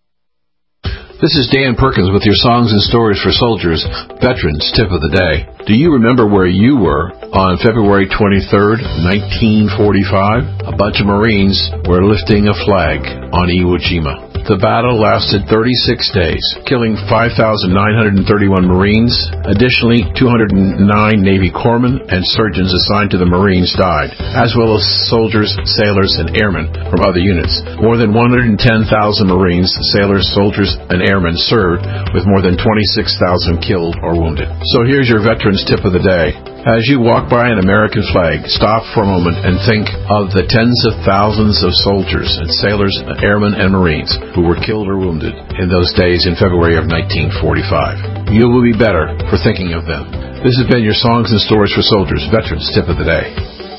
This is Dan Perkins with your Songs and Stories for Soldiers, Veterans Tip of the Day. Do you remember where you were on February twenty-third, nineteen forty-five? A bunch of Marines were lifting a flag on Iwo Jima. The battle lasted thirty-six days, killing five thousand nine hundred thirty-one Marines. Additionally, two hundred nine Navy corpsmen and surgeons assigned to the Marines died, as well as soldiers, sailors, and airmen from other units. More than one hundred ten thousand Marines, sailors, soldiers, and airmen served, with more than twenty-six thousand killed or wounded. So here's your Veterans Tip of the Day. As you walk by an American flag, stop for a moment and think of the tens of thousands of soldiers and sailors, airmen, and Marines who were killed or wounded in those days in February of nineteen forty-five. You will be better for thinking of them. This has been your Songs and Stories for Soldiers, Veterans Tip of the Day.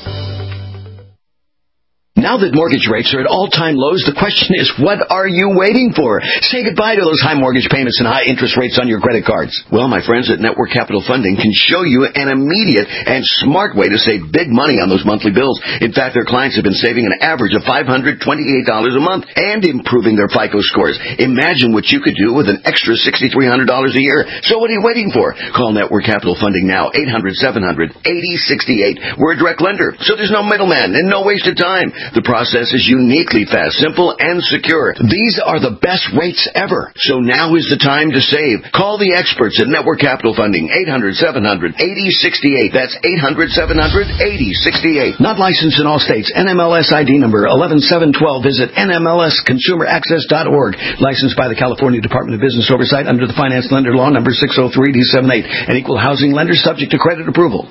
Now that mortgage rates are at all-time lows, the question is, what are you waiting for? Say goodbye to those high mortgage payments and high interest rates on your credit cards. Well, my friends at Network Capital Funding can show you an immediate and smart way to save big money on those monthly bills. In fact, their clients have been saving an average of five hundred twenty-eight dollars a month and improving their FICO scores. Imagine what you could do with an extra six thousand three hundred dollars a year. So what are you waiting for? Call Network Capital Funding now, eight hundred, seven hundred, eighty sixty-eight. We're a direct lender, so there's no middleman and no wasted time. The process is uniquely fast, simple, and secure. These are the best rates ever. So now is the time to save. Call the experts at Network Capital Funding, eight hundred, seven hundred, eighty sixty-eight. That's eight hundred, seven hundred, eighty sixty-eight. Not licensed in all states. N M L S I D number eleven seven twelve. Visit N M L S consumer access dot org. Licensed by the California Department of Business Oversight under the Finance Lender Law number six oh three D seventy-eight. An equal housing lender subject to credit approval.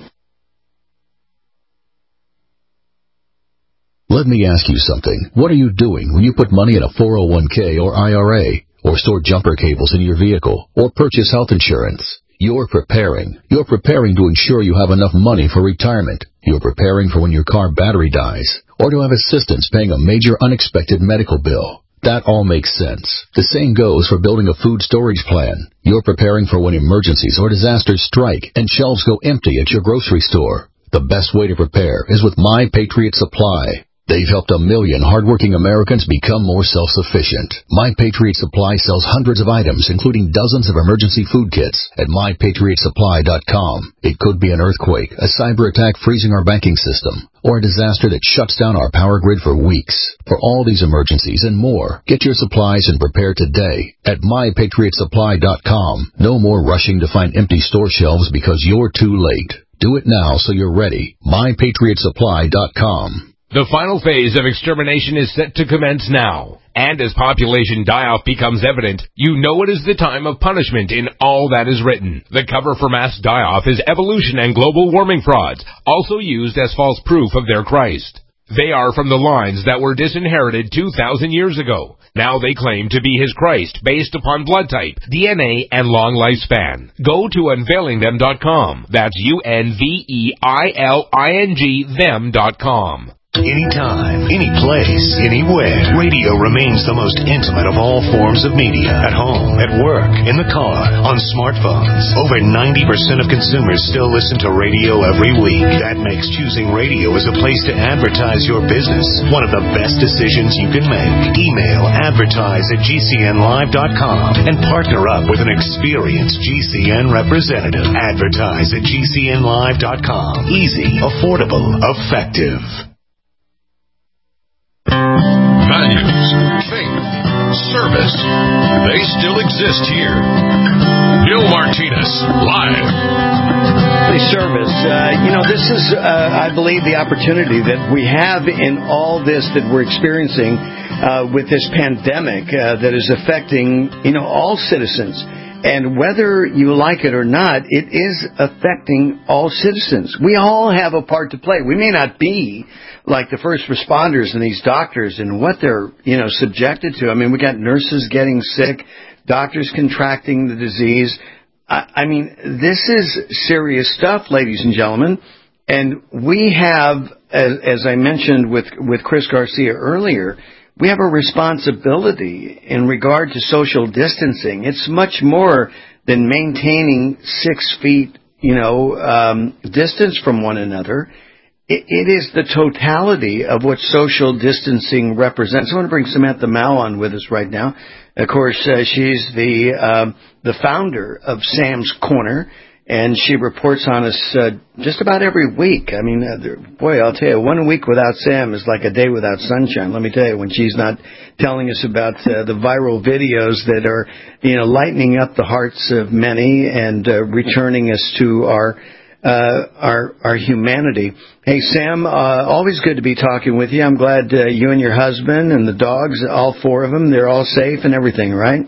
Let me ask you something. What are you doing when you put money in a four oh one k or I R A, or store jumper cables in your vehicle, or purchase health insurance? You're preparing. You're preparing to ensure you have enough money for retirement. You're preparing for when your car battery dies, or to have assistance paying a major unexpected medical bill. That all makes sense. The same goes for building a food storage plan. You're preparing for when emergencies or disasters strike and shelves go empty at your grocery store. The best way to prepare is with My Patriot Supply. They've helped a million hardworking Americans become more self-sufficient. My Patriot Supply sells hundreds of items, including dozens of emergency food kits at my patriot supply dot com. It could be an earthquake, a cyber attack freezing our banking system, or a disaster that shuts down our power grid for weeks. For all these emergencies and more, get your supplies and prepare today at my patriot supply dot com. No more rushing to find empty store shelves because you're too late. Do it now so you're ready. my patriot supply dot com. The final phase of extermination is set to commence now. And as population die-off becomes evident, you know it is the time of punishment in all that is written. The cover for mass die-off is evolution and global warming frauds, also used as false proof of their Christ. They are from the lines that were disinherited two thousand years ago. Now they claim to be his Christ based upon blood type, D N A, and long lifespan. Go to unveiling them dot com. That's U N V E I L I N G them dot com. Anytime, any place, anywhere. Radio remains the most intimate of all forms of media. At home, at work, in the car, on smartphones. Over ninety percent of consumers still listen to radio every week. That makes choosing radio as a place to advertise your business one of the best decisions you can make. Email advertise at G C N live dot com and partner up with an experienced G C N representative. Advertise at G C N live dot com. Easy, affordable, effective. Values, faith, service, they still exist here. Bill Martinez, live. Service. Uh, you know, this is, uh, I believe, the opportunity that we have in all this that we're experiencing uh, with this pandemic uh, that is affecting, you know, all citizens. And whether you like it or not, it is affecting all citizens. We all have a part to play. We may not be like the first responders and these doctors and what they're, you know, subjected to. I mean, we got nurses getting sick, doctors contracting the disease. I, I mean, this is serious stuff, ladies and gentlemen. And we have, as, as I mentioned with, with Chris Garcia earlier, we have a responsibility in regard to social distancing. It's much more than maintaining six feet, you know, um, distance from one another. It, it is the totality of what social distancing represents. I want to bring Samantha Mao on with us right now. Of course, uh, she's the uh, the founder of Sam's Corner, and she reports on us uh, just about every week. I mean, uh, boy, I'll tell you, one week without Sam is like a day without sunshine. Let me tell you, when she's not telling us about uh, the viral videos that are, you know, lightening up the hearts of many and uh, returning us to our uh, our our humanity. Hey, Sam, uh, always good to be talking with you. I'm glad uh, you and your husband and the dogs, all four of them, they're all safe and everything, right?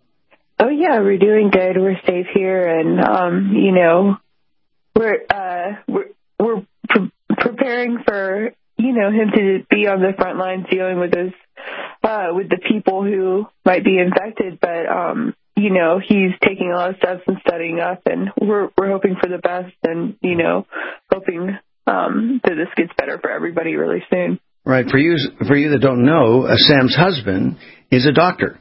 Oh yeah, we're doing good. We're safe here, and um, you know, we're uh, we're we're pre- preparing for you know him to be on the front lines dealing with this uh, with the people who might be infected. But um, you know, he's taking a lot of steps and studying up, and we're we're hoping for the best, and you know, hoping um, that this gets better for everybody really soon. Right. For you, for you that don't know, uh, Sam's husband is a doctor.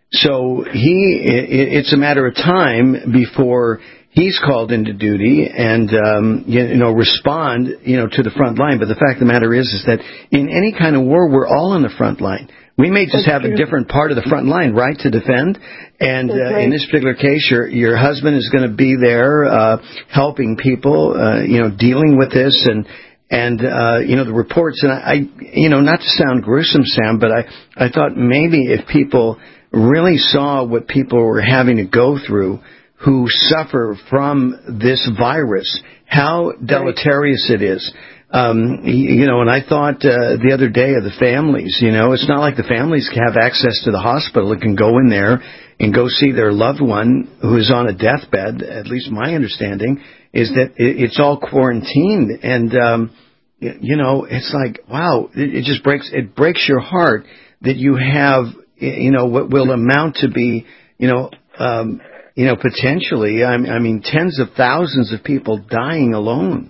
So he, it's a matter of time before he's called into duty and, um, you know, respond, you know, to the front line. But the fact of the matter is, is that in any kind of war, we're all on the front line. We may just have a different part of the front line, right, to defend. And uh, in this particular case, your your husband is going to be there uh, helping people, uh, you know, dealing with this. And And, uh, you know, the reports, and I, I, you know, not to sound gruesome, Sam, but I, I thought maybe if people really saw what people were having to go through who suffer from this virus, how deleterious it is. Um, you know, and I thought uh, the other day of the families, you know, it's not like the families have access to the hospital and can go in there and go see their loved one who is on a deathbed. At least my understanding is that it's all quarantined. And, um, you know, it's like, wow, it just breaks, it breaks your heart that you have, you know, what will amount to be, you know, um, you know, potentially, I mean, tens of thousands of people dying alone.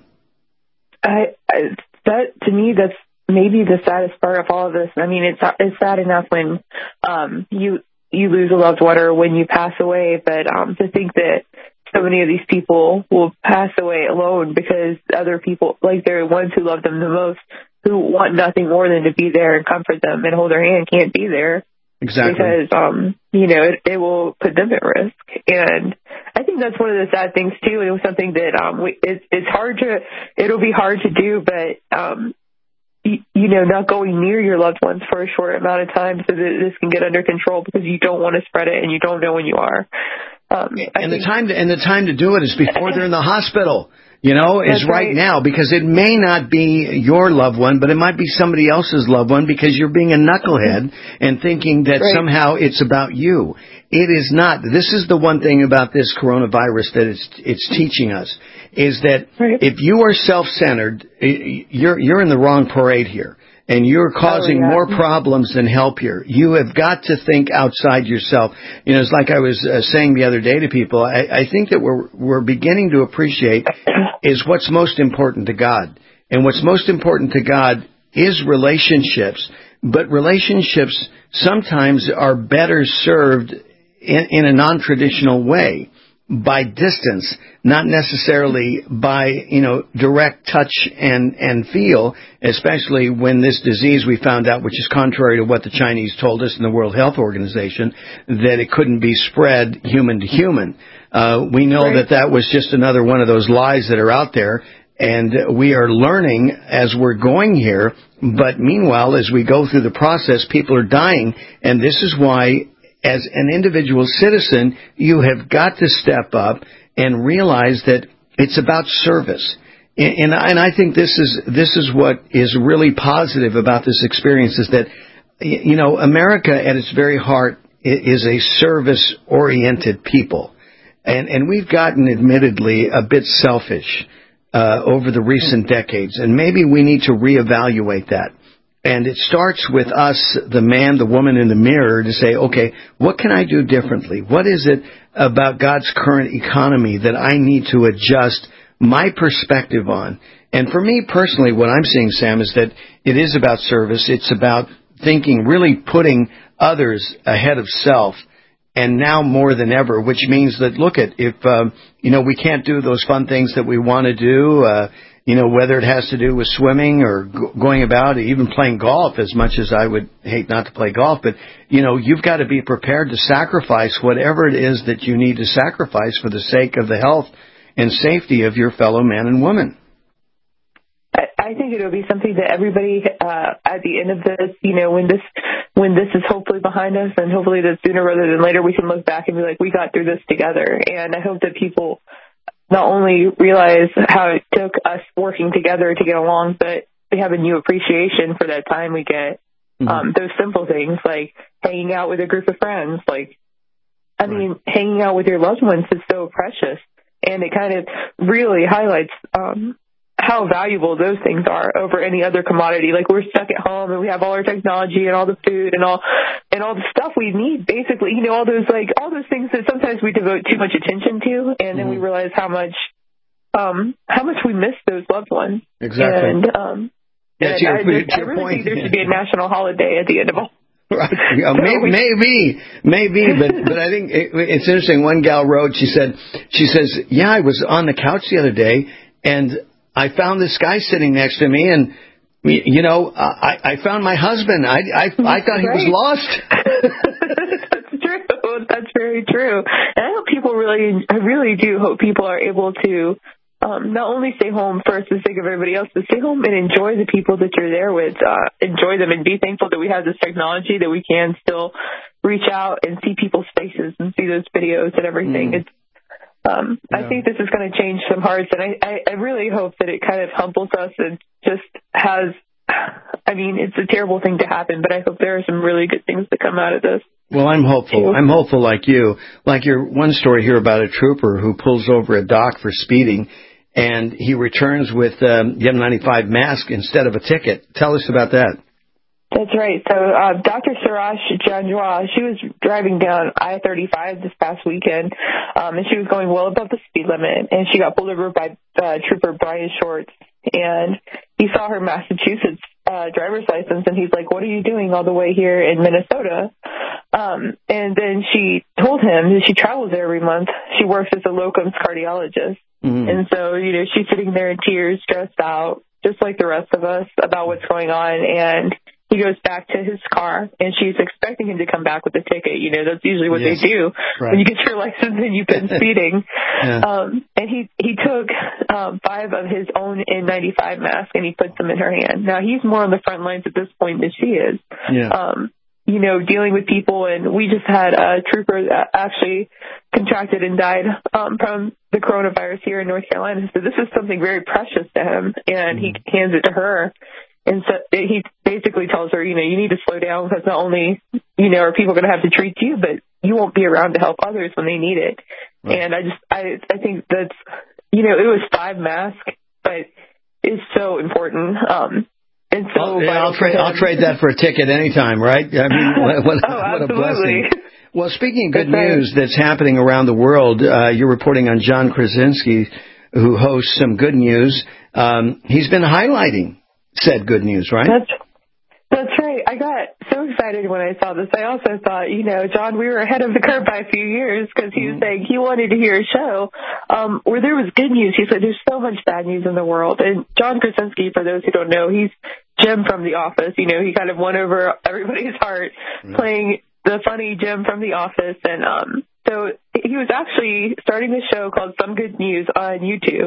I, I, that to me, that's maybe the saddest part of all of this. I mean, it's it's sad enough when um, you you lose a loved one or when you pass away, but um, to think that so many of these people will pass away alone because other people, like they're the ones who love them the most, who want nothing more than to be there and comfort them and hold their hand, can't be there. Exactly. Because, um, you know, it, it will put them at risk. And I think that's one of the sad things, too. It was something that um, we, it, it's hard to, it'll be hard to do, but, um, you, you know, not going near your loved ones for a short amount of time so that this can get under control because you don't want to spread it and you don't know when you are. Um, and the time to, and the time to do it is before they're in the hospital. You know, is right, right now, because it may not be your loved one, but it might be somebody else's loved one because you're being a knucklehead and thinking that right. somehow it's about you. It is not. This is the one thing about this coronavirus that it's, it's teaching us, is that right. if you are self-centered, you're, you're in the wrong parade here. And you're causing oh, yeah. more problems than help here. You have got to think outside yourself. You know, it's like I was uh, saying the other day to people, I, I think that we're, we're beginning to appreciate is what's most important to God. And what's most important to God is relationships. But relationships sometimes are better served in, in a non-traditional way. By distance, not necessarily by, you know, direct touch and, and feel, especially when this disease we found out, which is contrary to what the Chinese told us in the World Health Organization, that it couldn't be spread human to human. Uh, we know right. that that was just another one of those lies that are out there, and we are learning as we're going here, but meanwhile, as we go through the process, people are dying, and this is why as an individual citizen, you have got to step up and realize that it's about service. And, and, and I think this is this is what is really positive about this experience is that, you know, America at its very heart is a service-oriented people. And, and we've gotten, admittedly, a bit selfish uh, over the recent decades. And maybe we need to reevaluate that. And it starts with us, the man, the woman in the mirror, to say, okay, what can I do differently? What is it about God's current economy that I need to adjust my perspective on? And for me personally, what I'm seeing, Sam, is that it is about service. It's about thinking, really putting others ahead of self. And now more than ever, which means that, look at, if, um, you know, we can't do those fun things that we want to do, uh, you know, whether it has to do with swimming or g- going about, or even playing golf, as much as I would hate not to play golf. But, you know, you've got to be prepared to sacrifice whatever it is that you need to sacrifice for the sake of the health and safety of your fellow man and woman. I, I think it'll be something that everybody, uh, at the end of this, you know, when this, when this is hopefully behind us, and hopefully that sooner rather than later we can look back and be like, we got through this together. And I hope that people not only realize how it took us working together to get along, but they have a new appreciation for that time we get. Mm-hmm. Um, those simple things like hanging out with a group of friends. Like, I right. mean, hanging out with your loved ones is so precious, and it kind of really highlights um, how valuable those things are over any other commodity. Like, we're stuck at home and we have all our technology and all the food and all and all the stuff we need, basically, you know, all those like all those things that sometimes we devote too much attention to, and then mm-hmm. we realize how much um how much we miss those loved ones. Exactly. And um yeah, and to your, I, to just, your I really point. think there should be a national holiday at the end of all. Right. Yeah, maybe, maybe, maybe, but but I think it, it's interesting. One gal wrote, she said, she says, yeah, I was on the couch the other day, and I found this guy sitting next to me, and, you know, I, I found my husband. I, I, I thought he was lost. That's true. That's very true. And I hope people really, I really do hope people are able to um, not only stay home for the sake of everybody else, but stay home and enjoy the people that you're there with. Uh, enjoy them and be thankful that we have this technology that we can still reach out and see people's faces and see those videos and everything. Mm. It's, um, yeah. I think this is going to change some hearts, and I, I, I really hope that it kind of humbles us and just has, I mean, it's a terrible thing to happen, but I hope there are some really good things that come out of this. Well, I'm hopeful. I'm hopeful like you. Like your one story here about a trooper who pulls over a doc for speeding, and he returns with um, the N ninety-five mask instead of a ticket. Tell us about that. That's right. So uh, Doctor Suraj Janjua, she was driving down I thirty-five this past weekend, um, and she was going well above the speed limit, and she got pulled over by uh, Trooper Brian Shorts, and he saw her Massachusetts uh, driver's license, and he's like, "What are you doing all the way here in Minnesota?" Um, and then she told him that she travels there every month. She works as a locums cardiologist. Mm-hmm. And so, you know, she's sitting there in tears, stressed out, just like the rest of us about what's going on. And he goes back to his car, and she's expecting him to come back with a ticket. You know, that's usually what yes. they do right. when you get your license and you've been speeding. yeah. um, and he, he took um, five of his own N ninety-five masks, and he puts them in her hand. Now, he's more on the front lines at this point than she is. Yeah. Um, you know, dealing with people, and we just had a trooper that actually contracted and died um, from the coronavirus here in North Carolina. So this is something very precious to him, and mm-hmm. he hands it to her. And so he basically tells her, you know, you need to slow down, because not only, you know, are people going to have to treat you, but you won't be around to help others when they need it. Right. And I just, I, I think that's, you know, it was five masks, but it's so important. Um, And so oh, yeah, I'll trade. I'll trade that for a ticket anytime, right? I mean, what, what, oh, what a blessing! Well, speaking of good that's news right. that's happening around the world, uh, you're reporting on John Krasinski, who hosts Some Good News. Um, he's been highlighting said good news, right? That's that's right. I got so excited when I saw this. I also thought, you know, John, we were ahead of the curve by a few years, because he was mm-hmm. saying he wanted to hear a show um, where there was good news. He said there's so much bad news in the world. And John Krasinski, for those who don't know, he's Jim from The Office. You know, he kind of won over everybody's heart mm-hmm. playing the funny Jim from The Office. And um, so he was actually starting a show called Some Good News on YouTube.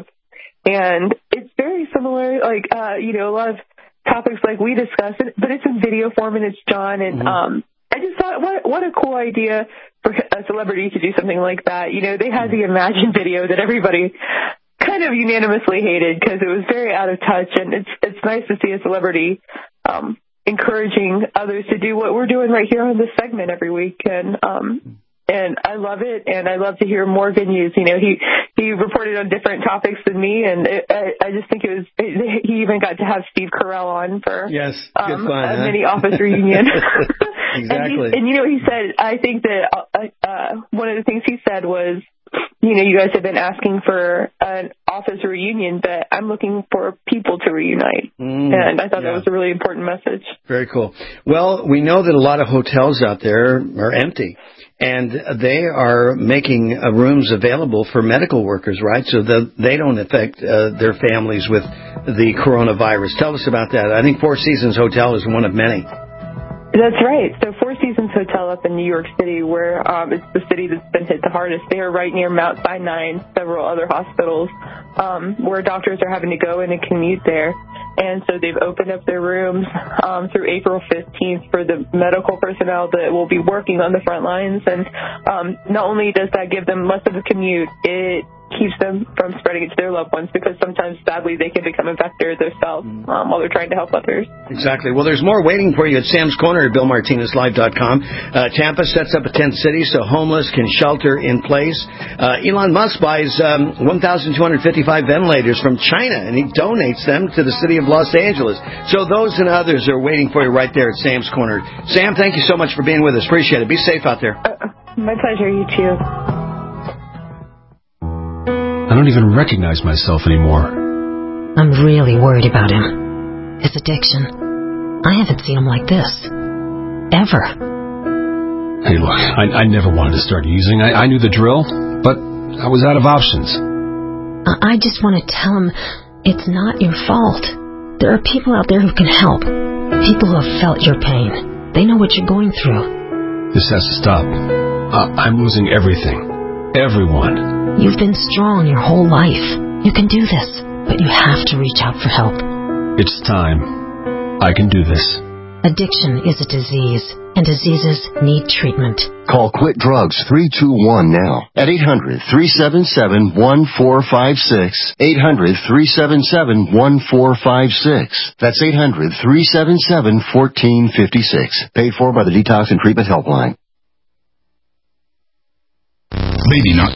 And it's very similar, like, uh, you know, a lot of topics like we discussed, but it's in video form, and it's John. And mm-hmm. um, I just thought, what what a cool idea for a celebrity to do something like that. You know, they had the Imagine video that everybody kind of unanimously hated because it was very out of touch, and it's it's nice to see a celebrity um, encouraging others to do what we're doing right here on this segment every week. And um, and I love it, and I love to hear more good news. You know, he he reported on different topics than me, and it, I, I just think it was. It, he even got to have Steve Carell on for yes, um, good fun, a huh? mini office reunion. Exactly. and, and you know, he said, I think that uh, uh, one of the things he said was, you know, you guys have been asking for an office reunion, but I'm looking for people to reunite. Mm, and I thought yeah. that was a really important message. Very cool. Well, we know that a lot of hotels out there are empty, and they are making uh, rooms available for medical workers, right? So that they don't affect uh, their families with the coronavirus. Tell us about that. I think Four Seasons Hotel is one of many. That's right. So Four Seasons Hotel up in New York City, where um, it's the city that's been hit the hardest. They are right near Mount Sinai and several other hospitals um, where doctors are having to go in and commute there. And so they've opened up their rooms um, through April fifteenth for the medical personnel that will be working on the front lines. And um, not only does that give them less of a commute, it keeps them from spreading it to their loved ones, because sometimes, sadly, they can become a vector themselves um, while they're trying to help others. Exactly. Well, there's more waiting for you at Sam's Corner at Bill Martinez Live dot com. Uh, Tampa sets up a tent city so homeless can shelter in place. Uh, Elon Musk buys um, one thousand two hundred fifty-five ventilators from China, and he donates them to the city of Los Angeles. So those and others are waiting for you right there at Sam's Corner. Sam, thank you so much for being with us. Appreciate it. Be safe out there. Uh, my pleasure. You too. I don't even recognize myself anymore. I'm really worried about him. His addiction. I haven't seen him like this. Ever. Hey, look, I, I never wanted to start using. I, I knew the drill, but I was out of options. I, I just want to tell him it's not your fault. There are people out there who can help. People who have felt your pain. They know what you're going through. This has to stop. Uh, I'm losing everything. Everyone. You've been strong your whole life. You can do this, but you have to reach out for help. It's time. I can do this. Addiction is a disease, and diseases need treatment. Call Quit Drugs three two one now at eight hundred, three seven seven, one four five six. eight hundred, three seven seven, one four five six. That's eight hundred, three seven seven, one four five six. Paid for by the Detox and Treatment Helpline. Maybe not